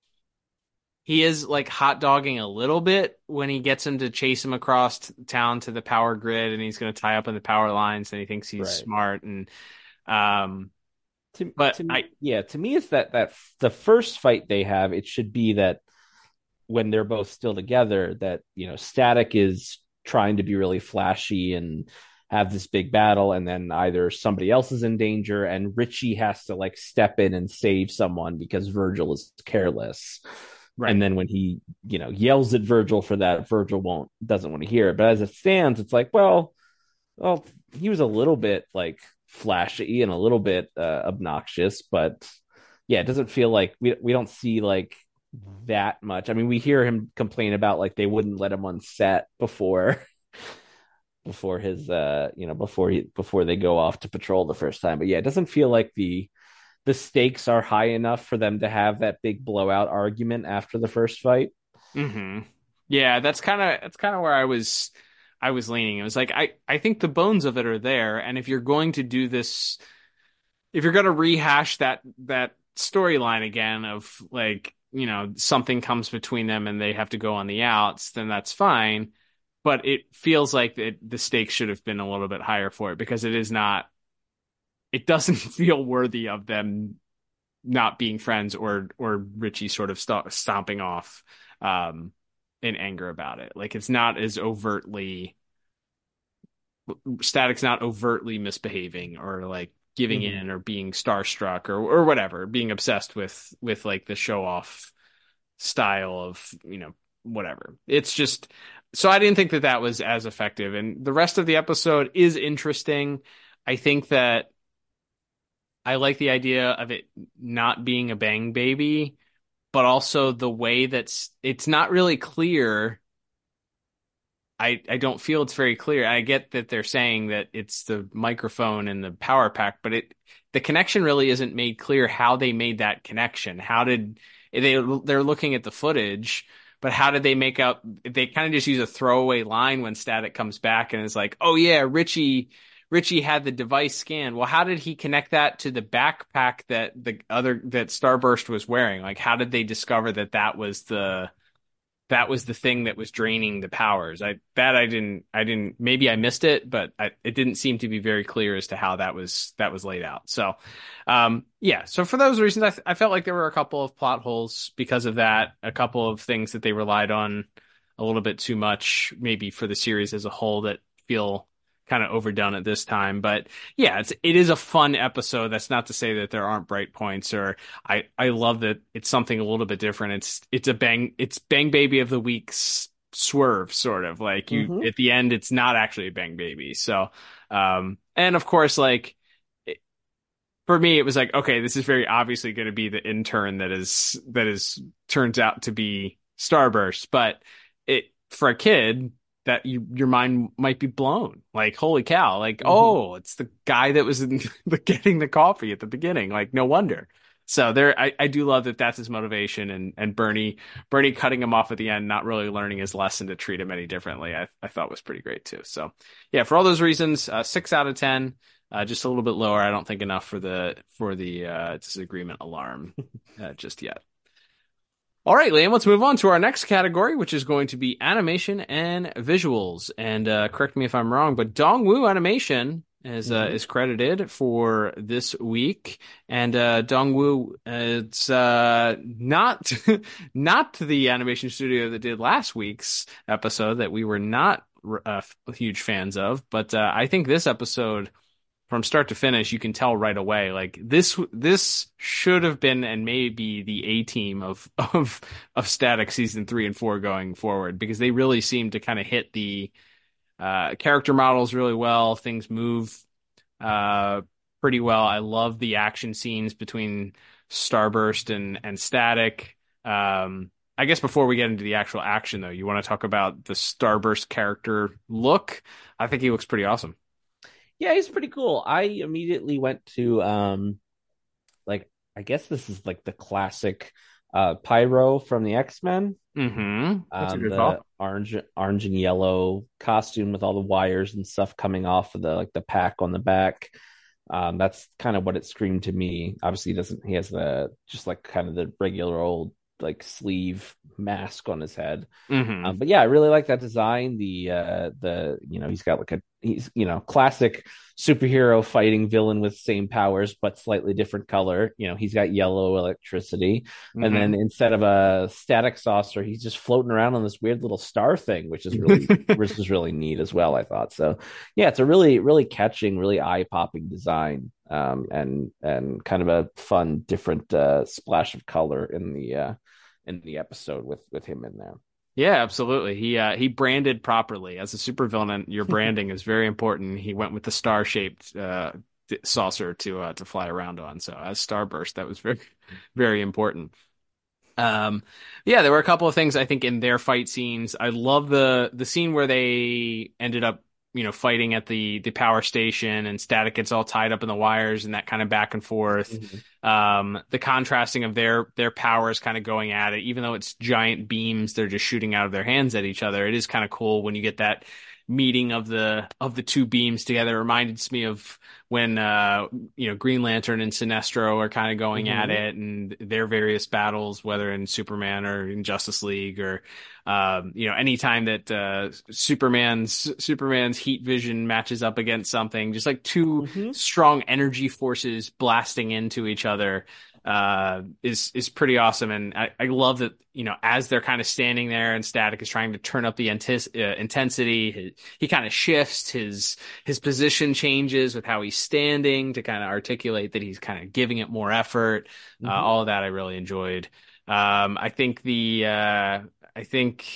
he is like hot dogging a little bit when he gets him to chase him across t- town to the power grid, and he's going to tie up in the power lines, and he thinks he's right. smart. And, um, to, but to me, I, yeah, to me, it's that, that the first fight they have, it should be that when they're both still together, that, you know, Static is trying to be really flashy and have this big battle, and then either somebody else is in danger and Richie has to like step in and save someone because Virgil is careless. Right. And then when he, you know, yells at Virgil for that, Virgil won't doesn't want to hear it. But as it stands, it's like, well, well, he was a little bit like flashy and a little bit uh, obnoxious, but yeah, it doesn't feel like we we don't see like that much. I mean, we hear him complain about like they wouldn't let him on set before before his uh you know before he before they go off to patrol the first time. But yeah, it doesn't feel like the the stakes are high enough for them to have that big blowout argument after the first fight. Mm-hmm. Yeah, that's kind of that's kind of where I was I was leaning. It was like I I think the bones of it are there, and if you're going to do this, if you're going to rehash that that storyline again of like, you know, something comes between them and they have to go on the outs, then that's fine. But it feels like it, the stakes should have been a little bit higher for it, because it is not, it doesn't feel worthy of them not being friends, or or Richie sort of st- stomping off um, in anger about it. Like, it's not as overtly, Static's not overtly misbehaving or like giving mm-hmm. in or being starstruck or or whatever, being obsessed with with like the show off style of, you know, whatever. It's just, so I didn't think that that was as effective. And the rest of the episode is interesting. I think that I like the idea of it not being a bang baby, but also the way that's, it's not really clear. I, I don't feel it's very clear. I get that they're saying that it's the microphone and the power pack, but it, the connection really isn't made clear how they made that connection. How did they, they're looking at the footage, but how did they make up? They kind of just use a throwaway line when Static comes back and is like, oh yeah, Richie, Richie had the device scanned. Well, how did he connect that to the backpack that the other, that Starburst was wearing? Like, how did they discover that that was the, that was the thing that was draining the powers? I, that I didn't, I didn't, maybe I missed it, but I, it didn't seem to be very clear as to how that was, that was laid out. So, um, yeah. So for those reasons, I, I felt like there were a couple of plot holes because of that, a couple of things that they relied on a little bit too much, maybe for the series as a whole, that feel kind of overdone at this time. But yeah, it's, it is a fun episode. That's not to say that there aren't bright points, or I, I love that it's something a little bit different. It's, it's a bang, it's Bang Baby of the Week's swerve, sort of like you, mm-hmm. at the end, it's not actually a Bang Baby. So, um, and of course, like it, for me, it was like, okay, this is very obviously going to be the intern that is, that is, turns out to be Starburst, but it, for a kid, that you, your mind might be blown. Like, holy cow. Like, mm-hmm. oh, it's the guy that was in the, getting the coffee at the beginning. Like, no wonder. So there, I, I do love that that's his motivation, and, and Bernie, Bernie cutting him off at the end, not really learning his lesson to treat him any differently. I, I thought was pretty great too. So yeah, for all those reasons, uh, six out of ten, uh, just a little bit lower. I don't think enough for the, for the, uh, disagreement alarm, uh, just yet. All right, Liam, let's move on to our next category, which is going to be animation and visuals. And uh, correct me if I'm wrong, but Dongwoo Animation is uh, Mhm. is credited for this week, and uh, Dongwoo, it's uh, not not the animation studio that did last week's episode that we were not uh, huge fans of, but uh, I think this episode, from start to finish, you can tell right away, like this this should have been and may be the A team of of of Static season three and four going forward, because they really seem to kind of hit the uh, character models really well. Things move uh, pretty well. I love the action scenes between Starburst and and Static. Um, I guess before we get into the actual action, though, you want to talk about the Starburst character look? I think he looks pretty awesome. Yeah, he's pretty cool. I immediately went to um like I guess this is like the classic uh Pyro from the X-Men. Mm-hmm. That's a Um good the call. orange orange and yellow costume with all the wires and stuff coming off of the like the pack on the back. Um that's kind of what it screamed to me. Obviously he doesn't he has the just like kind of the regular old like sleeve mask on his head. Mm-hmm. Um, but yeah, I really like that design. The uh the you know, he's got like a he's you know, classic superhero fighting villain with same powers but slightly different color. You know, he's got yellow electricity, Mm-hmm. and then instead of a static saucer, he's just floating around on this weird little star thing, which is really which is really neat as well, I thought. So yeah, it's a really really catching, really eye-popping design. Um and and kind of a fun different uh splash of color in the uh in the episode with with him in there. Yeah, absolutely. He uh, he branded properly as a supervillain. Your branding is very important. He went with the star-shaped uh, saucer to uh, to fly around on. So as Starburst, that was very very important. Um, yeah, there were a couple of things I think in their fight scenes. I love the the scene where they ended up, you know, fighting at the the power station, and Static gets all tied up in the wires and that kind of back and forth. Mm-hmm. Um, the contrasting of their their powers kind of going at it, even though it's giant beams, they're just shooting out of their hands at each other. It is kind of cool when you get that meeting of the of the two beams together. It reminds me of when uh you know, Green Lantern and Sinestro are kind of going Mm-hmm. at it, and their various battles, whether in Superman or in Justice League, or um you know, anytime that uh Superman's Superman's heat vision matches up against something, just like two Mm-hmm. strong energy forces blasting into each other uh is is pretty awesome. And I, I love that, you know, as they're kind of standing there and Static is trying to turn up the intis- uh, intensity, he, he kind of shifts his his position, changes with how he's standing to kind of articulate that he's kind of giving it more effort. Mm-hmm. Uh, all of that I really enjoyed. um I think the uh I think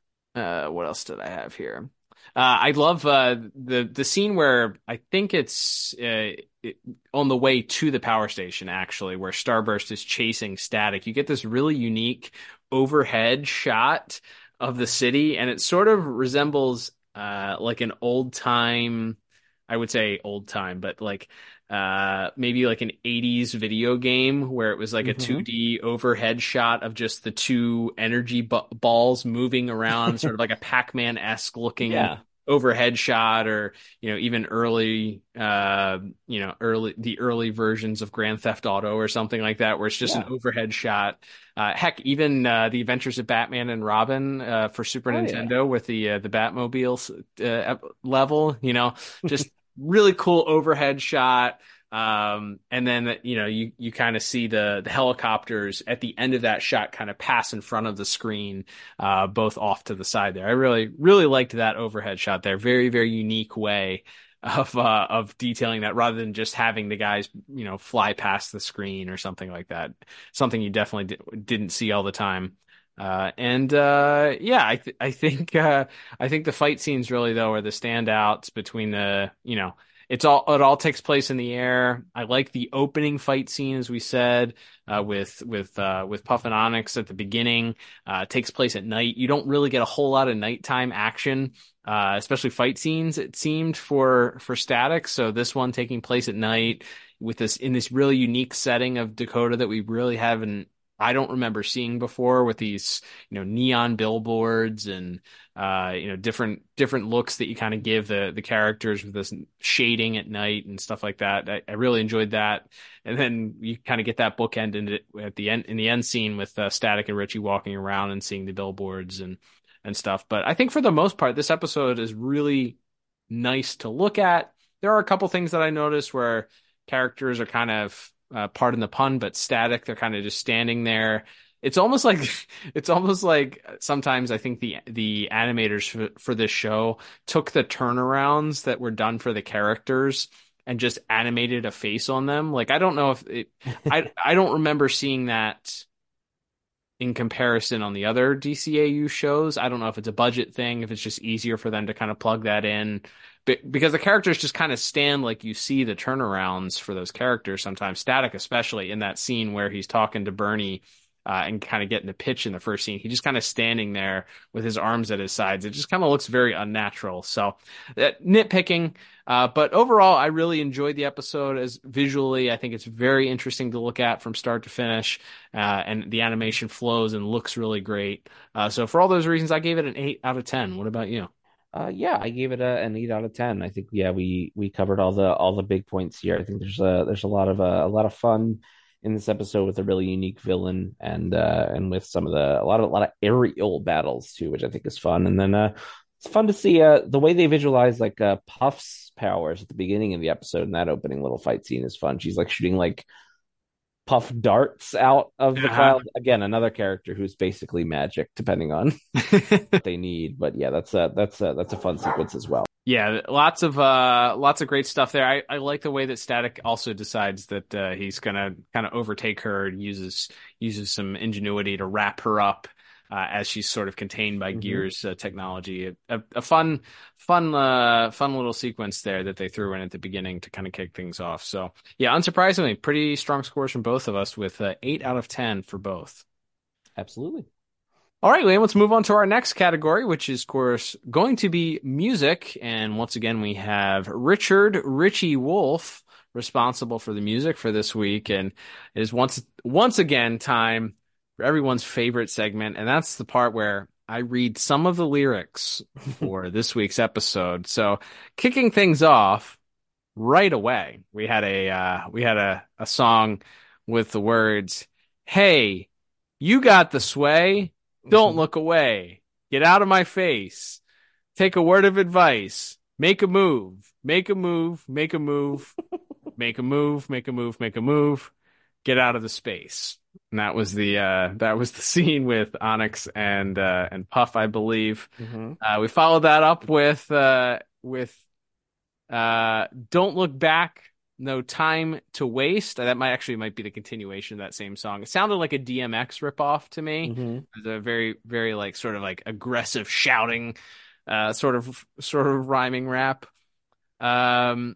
uh what else did I have here? Uh, I love uh, the the scene where I think it's uh, it, on the way to the power station, actually, where Starburst is chasing Static. You get this really unique overhead shot of the city, and it sort of resembles uh, like an old time, I would say old time, but like uh, maybe like an eighties video game where it was like a Mm-hmm. two D overhead shot of just the two energy bu- balls moving around, sort of like a Pac-Man-esque looking Yeah. overhead shot, or, you know, even early, uh, you know, early, the early versions of Grand Theft Auto or something like that, where it's just Yeah. an overhead shot. Uh, heck, even, uh, the Adventures of Batman and Robin, uh, for Super Oh, yeah. Nintendo with the, uh, the Batmobile, uh, level, you know, just really cool overhead shot. Um, and then, you know, you, you kind of see the, the helicopters at the end of that shot kind of pass in front of the screen, uh, both off to the side there. I really, really liked that overhead shot there. Very, very unique way of, uh, of detailing that, rather than just having the guys, you know, fly past the screen or something like that. Something you definitely di- didn't see all the time. Uh, and, uh, yeah, I, th- I think, uh, I think the fight scenes really, though, are the standouts between the, you know, It's all it all takes place in the air. I like the opening fight scene, as we said, uh, with with uh, with Puff and Onyx at the beginning. Uh, it takes place at night. You don't really get a whole lot of nighttime action, uh, especially fight scenes, it seemed, for for Static. So this one taking place at night with this in this really unique setting of Dakota that we really haven't. I don't remember seeing before, with these, you know, neon billboards and, uh, you know, different, different looks that you kind of give the, the characters with this shading at night and stuff like that. I, I really enjoyed that. And then you kind of get that bookend in it at the end, in the end scene with uh, Static and Richie walking around and seeing the billboards and, and stuff. But I think for the most part, this episode is really nice to look at. there are a couple things that I noticed where characters are kind of, uh, pardon the pun, but static. They're kind of just standing there. It's almost like it's almost like sometimes I think the the animators for, for this show took the turnarounds that were done for the characters and just animated a face on them. Like I don't know if it, I I don't remember seeing that in comparison on the other D C A U shows. I don't know if it's a budget thing, if it's just easier for them to kind of plug that in. But because the characters just kind of stand like you see the turnarounds for those characters sometimes, Static especially in that scene where he's talking to Bernie uh, and kind of getting the pitch in the first scene. He's just kind of standing there with his arms at his sides. It just kind of looks very unnatural. So uh, nitpicking. Uh, but overall, I really enjoyed the episode as visually. I think it's very interesting to look at from start to finish. Uh, and the animation flows and looks really great. Uh, so for all those reasons, I gave it an eight out of ten. What about you? Uh, yeah, I gave it a, an eight out of ten. I think yeah, we we covered all the all the big points here. I think there's a there's a lot of uh, a lot of fun in this episode with a really unique villain and uh, and with some of the a lot of a lot of aerial battles too, which I think is fun. And then uh, it's fun to see uh, the way they visualize like uh, Puff's powers at the beginning of the episode. And that opening little fight scene is fun. She's like shooting like Puff darts out of the cloud. Again, another character who's basically magic, depending on what they need. But yeah, that's a that's a that's a fun sequence as well. Yeah, lots of uh, lots of great stuff there. I, I like the way that Static also decides that uh, he's gonna kind of overtake her and uses uses some ingenuity to wrap her up uh, as she's sort of contained by mm-hmm. Gears uh, technology. A, a fun, fun, uh, fun little sequence there that they threw in at the beginning to kind of kick things off. So yeah, unsurprisingly, pretty strong scores from both of us with uh, eight out of ten for both. Absolutely. All right, Liam, let's move on to our next category, which is, of course, going to be music. And once again, we have Richard Richie Wolf responsible for the music for this week. And it is once once again time for everyone's favorite segment. And that's the part where I read some of the lyrics for this week's episode. So kicking things off right away, we had a uh, we had a, a song with the words, "Hey, you got the sway. Don't look away. Get out of my face. Take a word of advice. Make a move. Make a move. Make a move. Make a move. Make a move. Make a move. Get out of the space." And that was the uh, that was the scene with Onyx and uh, and Puff, I believe. Mm-hmm. Uh, we followed that up with uh, with uh, "Don't Look Back. No Time to Waste." That might actually might be the continuation of that same song. It sounded like a D M X ripoff to me. Mm-hmm. It was a very, very like sort of like aggressive shouting, uh, sort of sort of rhyming rap. Um,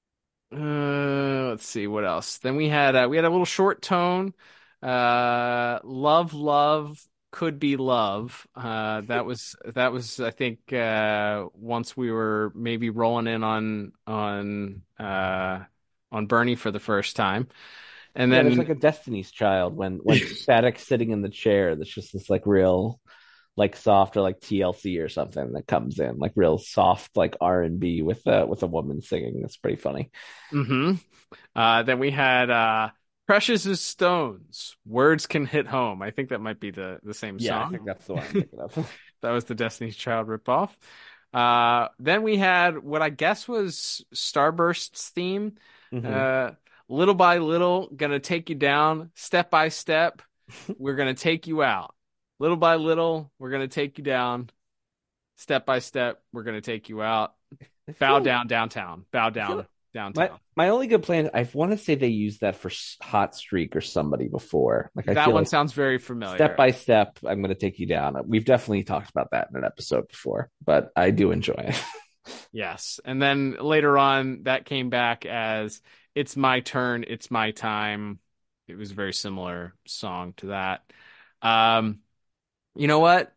uh, let's see what else. Then we had uh, we had a little short tone. Uh, "Love, love, could be love." Uh, that was that was I think uh, once we were maybe rolling in on on. Uh, on Bernie for the first time. And then yeah, it's like a Destiny's Child when when Static's sitting in the chair. That's just this like real like soft or like T L C or something that comes in like real soft like R and B with uh, with a woman singing. That's pretty funny. Mm-hmm. Uh, then we had uh, "Precious as Stones. Words Can Hit Home." I think that might be the the same yeah, song. I think that's the one I'm picking up. That was the Destiny's Child ripoff. Uh, then we had what I guess was Starburst's theme. Mm-hmm. Uh, "Little by little, gonna take you down. Step by step, we're gonna take you out. Little by little, we're gonna take you down. Step by step, we're gonna take you out. Bow down downtown. Bow down downtown." My, my only good plan, I want to say they used that for Hot Streak or somebody before. Like I that feel one like sounds very familiar. Step by step, I'm gonna take you down. We've definitely talked about that in an episode before, but I do enjoy it. Yes. And then later on, that came back as "It's My Turn, It's My Time." It was a very similar song to that. Um, you know what?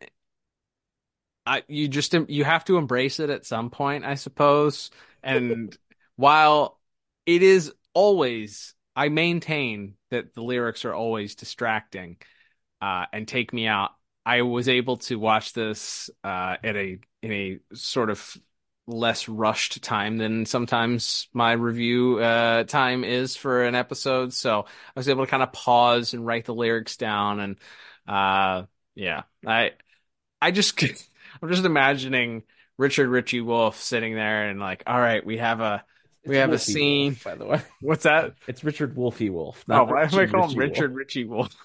I you just you have to embrace it at some point, I suppose. And while it is always, I maintain that the lyrics are always distracting uh, and take me out. I was able to watch this uh, at a in a sort of less rushed time than sometimes my review uh, time is for an episode. So I was able to kind of pause and write the lyrics down. And uh, yeah, I, I just, I'm just imagining Richard Richie Wolf sitting there and like, all right, we have a, we have a Wolfie scene. Wolf, by the way. What's that? It's Richard Wolfie Wolf. Oh, Not why am I Richard calling Richie Richard Wolf. Richie Wolf?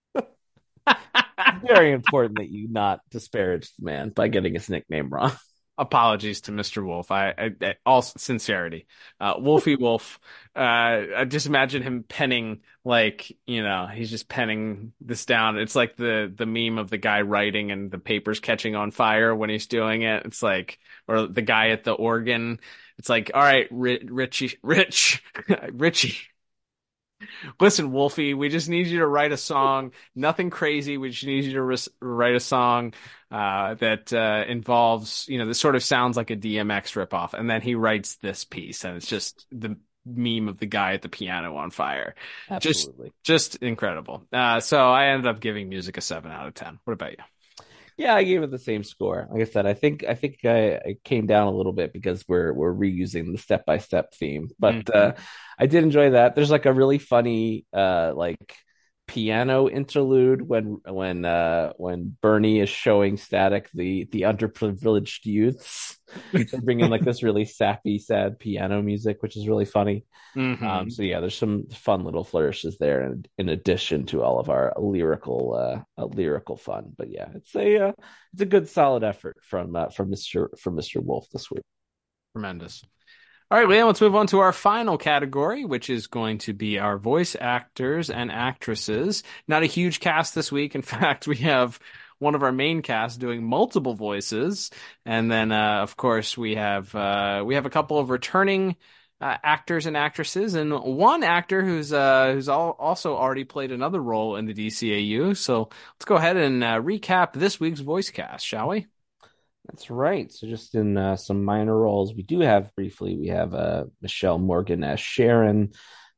Very important that you not disparage the man by getting his nickname wrong. Apologies to Mister Wolf. I, I, I all sincerity. Uh, Wolfie Wolf. Uh, I just imagine him penning, like, you know, he's just penning this down. It's like the the meme of the guy writing and the paper's catching on fire when he's doing it. It's like, or the guy at the organ. It's like, all right, Richie, Rich, Richie. Listen, Wolfie, we just need you to write a song. Nothing crazy. We just need you to re- write a song uh, that uh, involves, you know, this sort of sounds like a D M X ripoff. And then he writes this piece, and it's just the meme of the guy at the piano on fire. Absolutely. Just, just incredible. Uh, so I ended up giving music a seven out of ten. What about you? Yeah, I gave it the same score. Like I said, I think I think I, I came down a little bit because we're we're reusing the step by step theme, but mm-hmm. uh, I did enjoy that. There's like a really funny uh, like piano interlude when when uh, when Bernie is showing Static the the underprivileged youths. They bring in like this really sappy, sad piano music, which is really funny. Mm-hmm. Um, so yeah, there's some fun little flourishes there, in, in addition to all of our lyrical, uh, uh, lyrical fun. But yeah, it's a uh, it's a good, solid effort from uh, from Mister from Mister Wolf this week. Tremendous. All right, Liam, let's move on to our final category, which is going to be our voice actors and actresses. Not a huge cast this week. In fact, we have one of our main cast doing multiple voices, and then uh, of course we have uh, we have a couple of returning Uh, actors and actresses, and one actor who's uh, who's all, also already played another role in the D C A U. So let's go ahead and uh, recap this week's voice cast, shall we? That's right. So just in uh, some minor roles, we do have briefly. We have uh, Michelle Morgan as Sharon,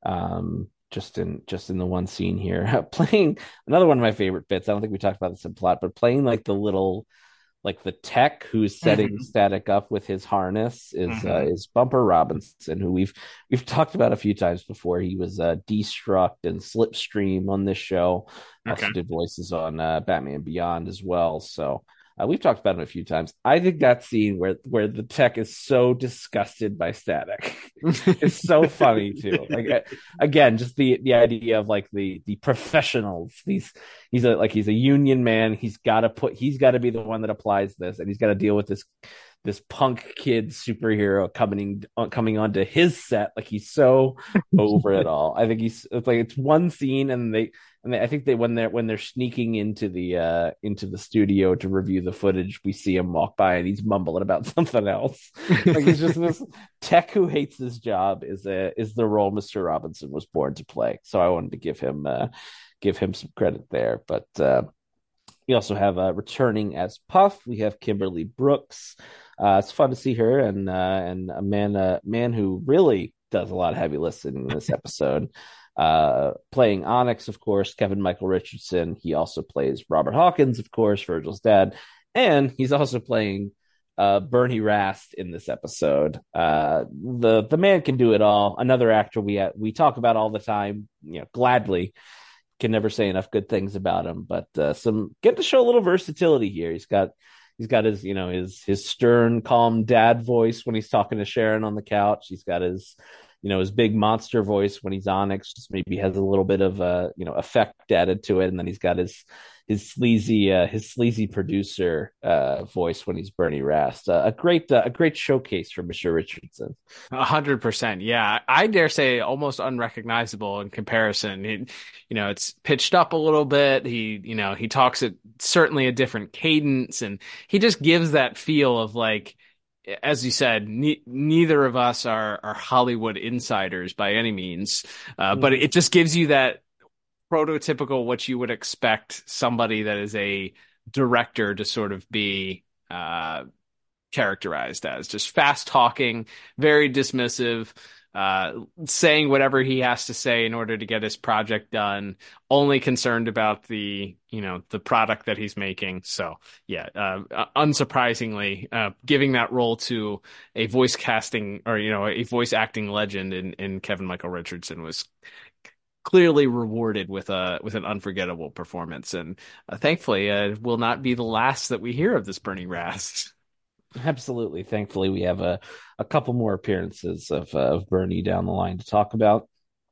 um, just in just in the one scene here, playing another one of my favorite bits. I don't think we talked about this in plot, but playing like the little. Like the tech who's setting mm-hmm. Static up with his harness is mm-hmm. uh, is Bumper Robinson, who we've we've talked about a few times before. He was uh, Destruct and Slipstream on this show. Okay. Also did voices on uh, Batman Beyond as well. So uh, we've talked about him a few times. I think that scene where where the tech is so disgusted by Static is so funny too. Like again, just the the idea of like the the professionals. These he's a like he's a union man. He's got to put he's got to be the one that applies this, and he's got to deal with this this punk kid superhero coming coming onto his set. Like he's so over it all. I think he's it's like it's one scene, and they and they, I think they when they're when they're sneaking into the uh into the studio to review the footage, we see him walk by and he's mumbling about something else. Like he's just this tech who hates his job is a is the role Mister Robinson was born to play. So I wanted to give him uh give him some credit there. But uh we also have uh returning as Puff, we have Kimberly Brooks. Uh, it's fun to see her, and uh, and a man, uh, man who really does a lot of heavy lifting in this episode. Uh, playing Onyx, of course, Kevin Michael Richardson. He also plays Robert Hawkins, of course, Virgil's dad, and he's also playing uh, Bernie Rast in this episode. Uh, the the man can do it all. Another actor we uh, we talk about all the time. You know, gladly can never say enough good things about him. But uh, some get to show a little versatility here. He's got. He's got his, you know, his his stern, calm dad voice when he's talking to Sharon on the couch. He's got his, you know, his big monster voice when he's Onyx. Just maybe has a little bit of a, you know, effect added to it, and then he's got his his sleazy uh, his sleazy producer uh, voice when he's Bernie Rast. Uh, a great uh, a great showcase for Mister Richardson. A hundred percent, yeah. I dare say almost unrecognizable in comparison. It, you know, it's pitched up a little bit. He, you know, he talks at certainly a different cadence, and he just gives that feel of like, as you said, ne- neither of us are are Hollywood insiders by any means, uh, mm-hmm. but it just gives you that prototypical what you would expect somebody that is a director to sort of be uh, characterized as. Just fast talking, very dismissive, uh, saying whatever he has to say in order to get his project done, only concerned about the, you know, the product that he's making. So yeah, uh, unsurprisingly, uh, giving that role to a voice casting or, you know, a voice acting legend in, in Kevin Michael Richardson was clearly rewarded with a with an unforgettable performance, and uh, thankfully uh, will not be the last that we hear of this Bernie Rast. Absolutely. Thankfully, we have a, a couple more appearances of, uh, of Bernie down the line to talk about.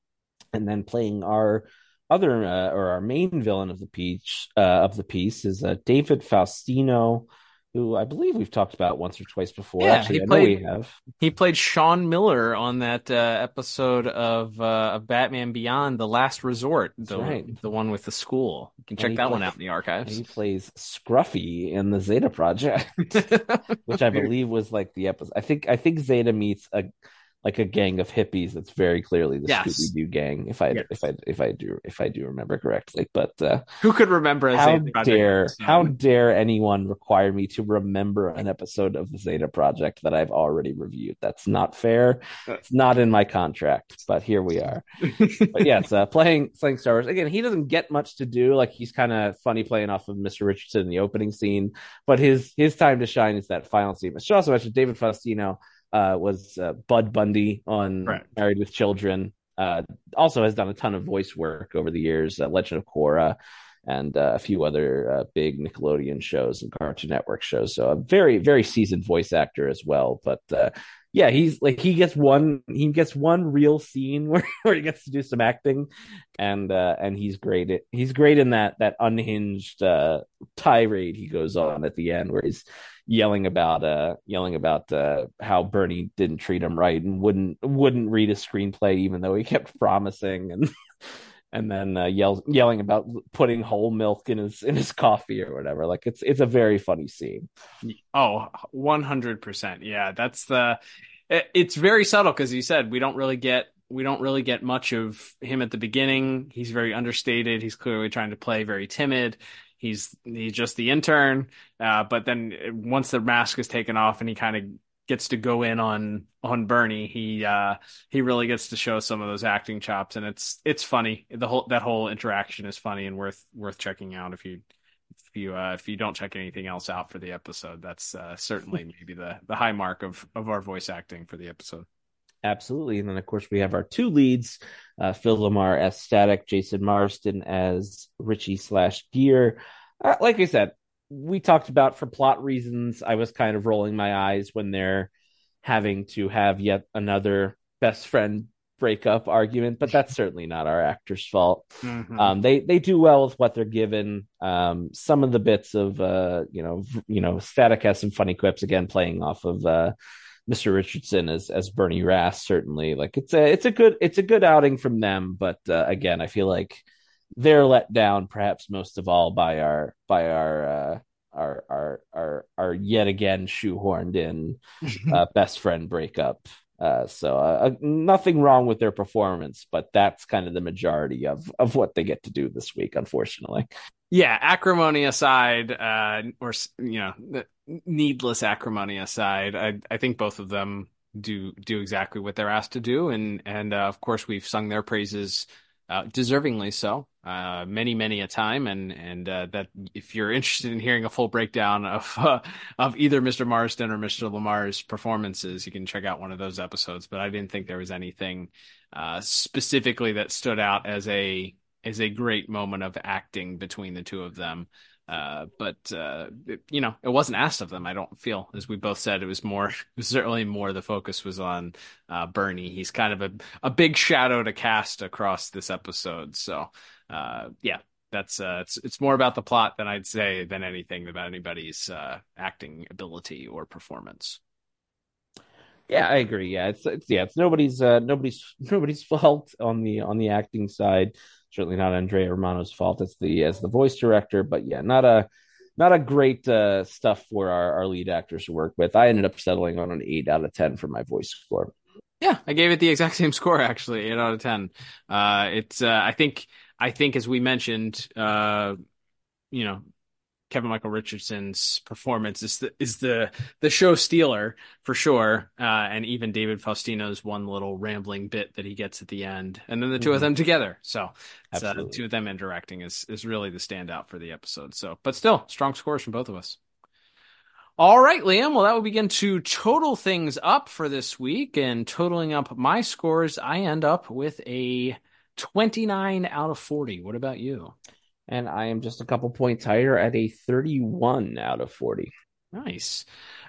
And then playing our other uh, or our main villain of the piece uh, of the piece is uh, David Faustino, who I believe we've talked about once or twice before. Yeah, Actually, he I played, know we have. He played Sean Miller on that uh, episode of uh, of Batman Beyond: The Last Resort, the right. the one with the school. You can check that play, one out in the archives. He plays Scruffy in the Zeta Project, which I believe was like the episode. I think I think Zeta meets a like a gang of hippies that's very clearly the yes. Scooby Doo gang, if I yes. if I if I do if I do remember correctly. But uh, who could remember? A how Zeta dare Project? how dare anyone require me to remember an episode of the Zeta Project that I've already reviewed? That's not fair. It's not in my contract, but here we are. But yes, uh, playing playing Star Wars again. He doesn't get much to do. Like he's kind of funny playing off of Mister Richardson in the opening scene, but his his time to shine is that final scene. I should also mention David Faustino. Uh, was uh, Bud Bundy on right. Married with Children. Uh, also has done a ton of voice work over the years, uh, Legend of Korra, and uh, a few other uh, big Nickelodeon shows and Cartoon Network shows. So a very, very seasoned voice actor as well. But uh, yeah, he's like he gets one he gets one real scene where, where he gets to do some acting, and uh, and he's great. At, he's great in that that unhinged uh, tirade he goes on at the end where he's yelling about uh yelling about uh how Bernie didn't treat him right and wouldn't wouldn't read a screenplay even though he kept promising, and and then uh, yells yelling about putting whole milk in his in his coffee or whatever. Like it's it's a very funny scene. Oh, one hundred percent. Yeah, that's the it's very subtle because you said we don't really get we don't really get much of him at the beginning. He's very understated. He's clearly trying to play very timid. He's he's just the intern, uh, but then once the mask is taken off and he kind of gets to go in on on Bernie, he uh, he really gets to show some of those acting chops, and it's it's funny. The whole that whole interaction is funny and worth worth checking out if you if you uh, if you don't check anything else out for the episode. That's uh, certainly maybe the the high mark of of our voice acting for the episode. Absolutely. And then, of course, we have our two leads, uh, Phil Lamar as Static, Jason Marsden as Richie slash Gear. Uh, like I said, we talked about for plot reasons, I was kind of rolling my eyes when they're having to have yet another best friend breakup argument, but that's certainly not our actors' fault. Mm-hmm. Um, they they do well with what they're given. Um, some of the bits of, uh, you know, you know, Static has some funny quips, again, playing off of uh, Mister Richardson as as Bernie Rass, certainly. Like it's a it's a good it's a good outing from them, but uh, again, I feel like they're let down perhaps most of all by our by our uh, our our our our yet again shoehorned in uh, best friend breakup. Uh, so uh, nothing wrong with their performance, but that's kind of the majority of of what they get to do this week, unfortunately. Yeah, acrimony aside, uh, or you know, needless acrimony aside, I I think both of them do do exactly what they're asked to do, and and uh, of course we've sung their praises, uh, deservingly so, uh, many many a time, and and uh, that if you're interested in hearing a full breakdown of uh, of either Mister Marsden or Mister Lamar's performances, you can check out one of those episodes. But I didn't think there was anything uh, specifically that stood out as a is a great moment of acting between the two of them. Uh, but, uh, it, you know, it wasn't asked of them, I don't feel. As we both said, it was more, it was certainly more the focus was on uh, Bernie. He's kind of a, a big shadow to cast across this episode. So, uh, yeah, that's uh, it's it's more about the plot than I'd say than anything about anybody's uh, acting ability or performance. Yeah, I agree. Yeah, it's, it's yeah, it's nobody's uh, nobody's nobody's fault on the on the acting side. Certainly not Andrea Romano's fault as the as the voice director, but yeah, not a not a great uh, stuff for our, our lead actors to work with. I ended up settling on an eight out of ten for my voice score. Yeah, I gave it the exact same score actually, eight out of ten. Uh, it's uh, I think I think as we mentioned, uh, you know, Kevin Michael Richardson's performance is the is the the show stealer for sure, uh, and even David Faustino's one little rambling bit that he gets at the end, and then the two mm-hmm. of them together. So it's, uh, the two of them interacting is is really the standout for the episode. So, but still, strong scores from both of us. All right, Liam. Well, that will begin to total things up for this week, and totaling up my scores, I end up with a twenty-nine out of forty. What about you? And I am just a couple points higher at a thirty-one out of forty. Nice.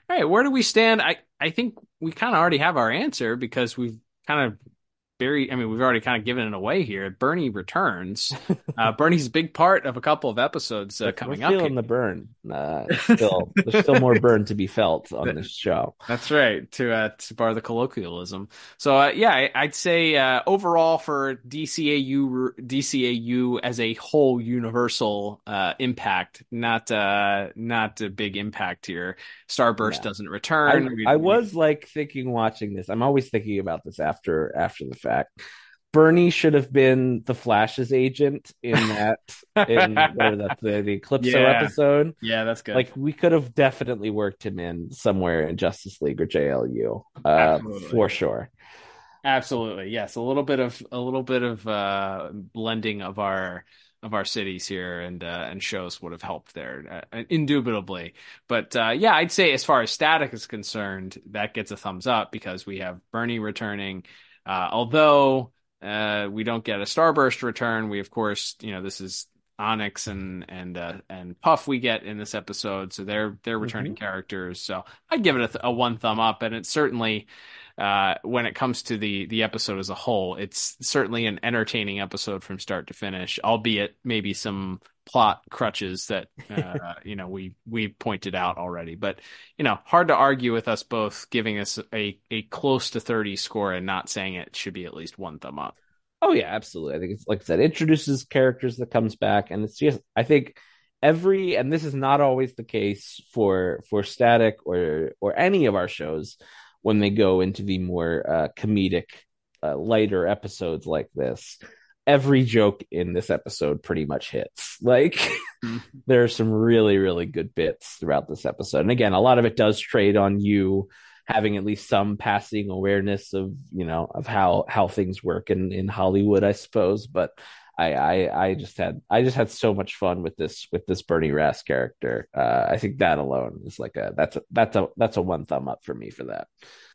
All right, where do we stand? I, I think we kind of already have our answer because we've kind of very, I mean, we've already kind of given it away here. Bernie returns. Uh, Bernie's a big part of a couple of episodes uh, coming We're up. feeling the burn. Uh, still, there's still more burn to be felt on this show. That's right, to uh, to borrow the colloquialism. So uh, yeah, I, I'd say uh, overall for D C A U, D C A U as a whole universal uh, impact, not uh, not a big impact here. Starburst Yeah. doesn't return. I, We- I we- was like thinking watching this. I'm always thinking about this after after the fact. Bernie should have been the Flash's agent in that in whatever that the, the Eclipso Yeah. episode. Yeah, that's good. Like we could have definitely worked him in somewhere in Justice League or J L U, uh, Absolutely. for sure. Absolutely, yes. A little bit of a little bit of uh, blending of our of our cities here and uh, and shows would have helped there, uh, indubitably. But uh, yeah, I'd say as far as Static is concerned, that gets a thumbs up because we have Bernie returning. Uh, although uh, we don't get a Starburst return, we of course, you know, this is Onyx and and uh, and Puff we get in this episode, so they're they're returning Mhm. characters. So I'd give it a, th- a one thumb up, and it's certainly. Uh, when it comes to the the episode as a whole, it's certainly an entertaining episode from start to finish, albeit maybe some plot crutches that uh, you know we we pointed out already. But you know, hard to argue with us both giving us a a close to thirty score and not saying it should be at least one thumb up. Oh yeah, absolutely. I think it's like I said, introduces characters that comes back, and it's just I think every and this is not always the case for for Static or or any of our shows when they go into the more uh, comedic, uh, lighter episodes like this. Every joke in this episode pretty much hits. Like there are some really really good bits throughout this episode, and again, a lot of it does trade on you having at least some passing awareness of you know of how how things work in in Hollywood, I suppose. But I I, I just had I just had so much fun with this with this Bernie Rass character. Uh, I think that alone is like a that's a that's a that's a one thumb up for me for that.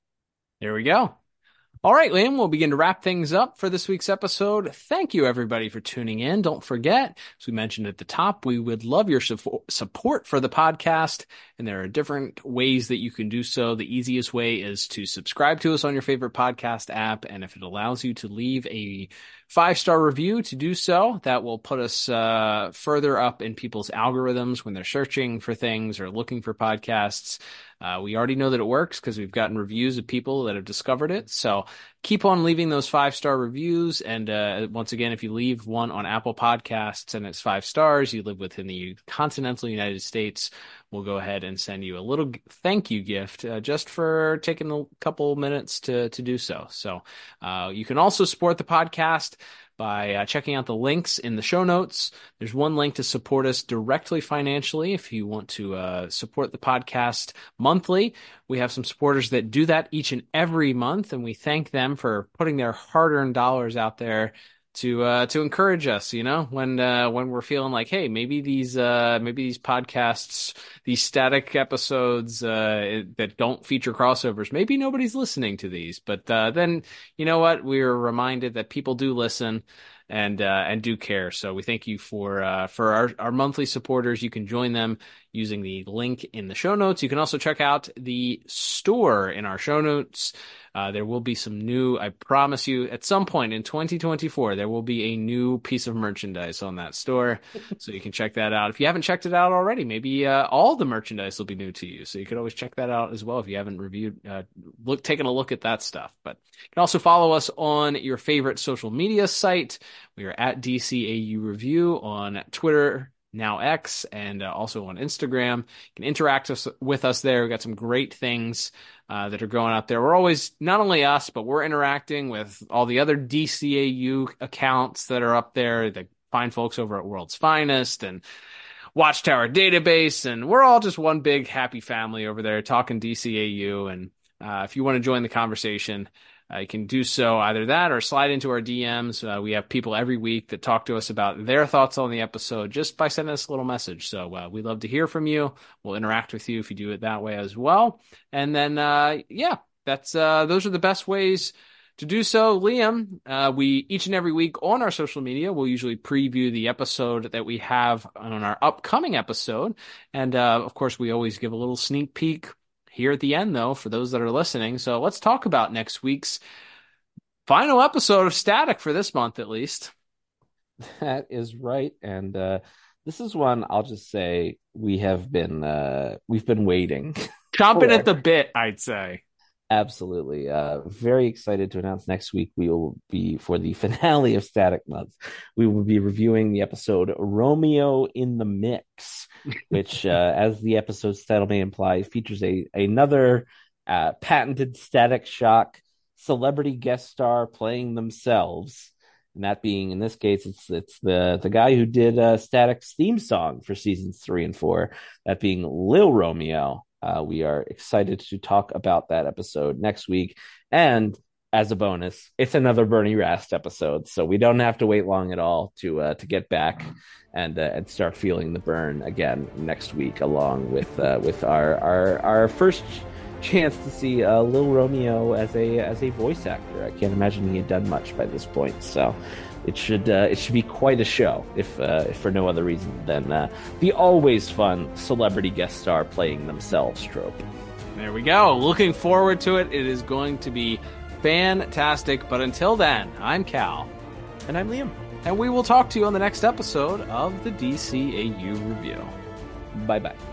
There we go. All right, Liam, we'll begin to wrap things up for this week's episode. Thank you, everybody, for tuning in. Don't forget, as we mentioned at the top, we would love your su- support for the podcast, and there are different ways that you can do so. The easiest way is to subscribe to us on your favorite podcast app, and if it allows you to leave a five-star review to do so, that will put us uh, further up in people's algorithms when they're searching for things or looking for podcasts. Uh, we already know that it works because we've gotten reviews of people that have discovered it. So keep on leaving those five-star reviews. And uh, once again, if you leave one on Apple Podcasts and it's five stars, you live within the continental United States, we'll go ahead and send you a little thank you gift uh, just for taking a couple minutes to, to do so. So uh, you can also support the podcast by uh, checking out the links in the show notes. There's one link to support us directly financially if you want to uh, support the podcast monthly. We have some supporters that do that each and every month, and we thank them for putting their hard-earned dollars out there to uh, to encourage us, you know, when uh, when we're feeling like, hey, maybe these uh, maybe these podcasts, these static episodes uh, that don't feature crossovers, maybe nobody's listening to these. But uh, then, you know what? We are reminded that people do listen and uh, and do care. So we thank you for uh, for our, our monthly supporters. You can join them using the link in the show notes. You can also check out the store in our show notes. Uh, there will be some new, I promise you, at some point in twenty twenty-four, there will be a new piece of merchandise on that store. So you can check that out. If you haven't checked it out already, maybe uh, all the merchandise will be new to you. So you could always check that out as well if you haven't reviewed, uh, look, taken a look at that stuff. But you can also follow us on your favorite social media site. We are at D C A U Review on Twitter, now X, and uh, also on Instagram. You can interact us, with us there. We've got some great things uh, that are going out there. We're always, not only us, but we're interacting with all the other D C A U accounts that are up there, the fine folks over at World's Finest and Watchtower Database, and we're all just one big happy family over there talking D C A U. And uh, if you want to join the conversation, Uh, you can do so either that or slide into our D Ms. Uh, we have people every week that talk to us about their thoughts on the episode just by sending us a little message. So uh, we love to hear from you. We'll interact with you if you do it that way as well. And then, uh, yeah, that's uh, those are the best ways to do so. Liam, uh, we each and every week on our social media, we'll usually preview the episode that we have on our upcoming episode. And, uh, of course, we always give a little sneak peek here at the end, though, for those that are listening. So let's talk about next week's final episode of Static for this month, at least. That is right. And uh, this is one I'll just say we have been uh, we've been waiting. Chomping at the bit, I'd say. Absolutely. Uh, very excited to announce next week we will be, for the finale of Static Month, we will be reviewing the episode Romeo in the Mix, which, uh, as the episode's title may imply, features a another uh, patented Static Shock celebrity guest star playing themselves. And that being, in this case, it's it's the, the guy who did uh, Static's theme song for seasons three and four, that being Lil Romeo. Uh, we are excited to talk about that episode next week. And as a bonus, it's another Bernie Rast episode, so we don't have to wait long at all to uh, to get back and uh, and start feeling the burn again next week, along with uh, with our, our our first chance to see uh, Lil Romeo as a as a voice actor. I can't imagine he had done much by this point, so it should uh, it should be quite a show, if, uh, if for no other reason than uh, the always fun celebrity guest star playing themselves trope. There we go. Looking forward to it. It is going to be fantastic. But until then, I'm Cal. And I'm Liam. And we will talk to you on the next episode of the D C A U Review. Bye-bye.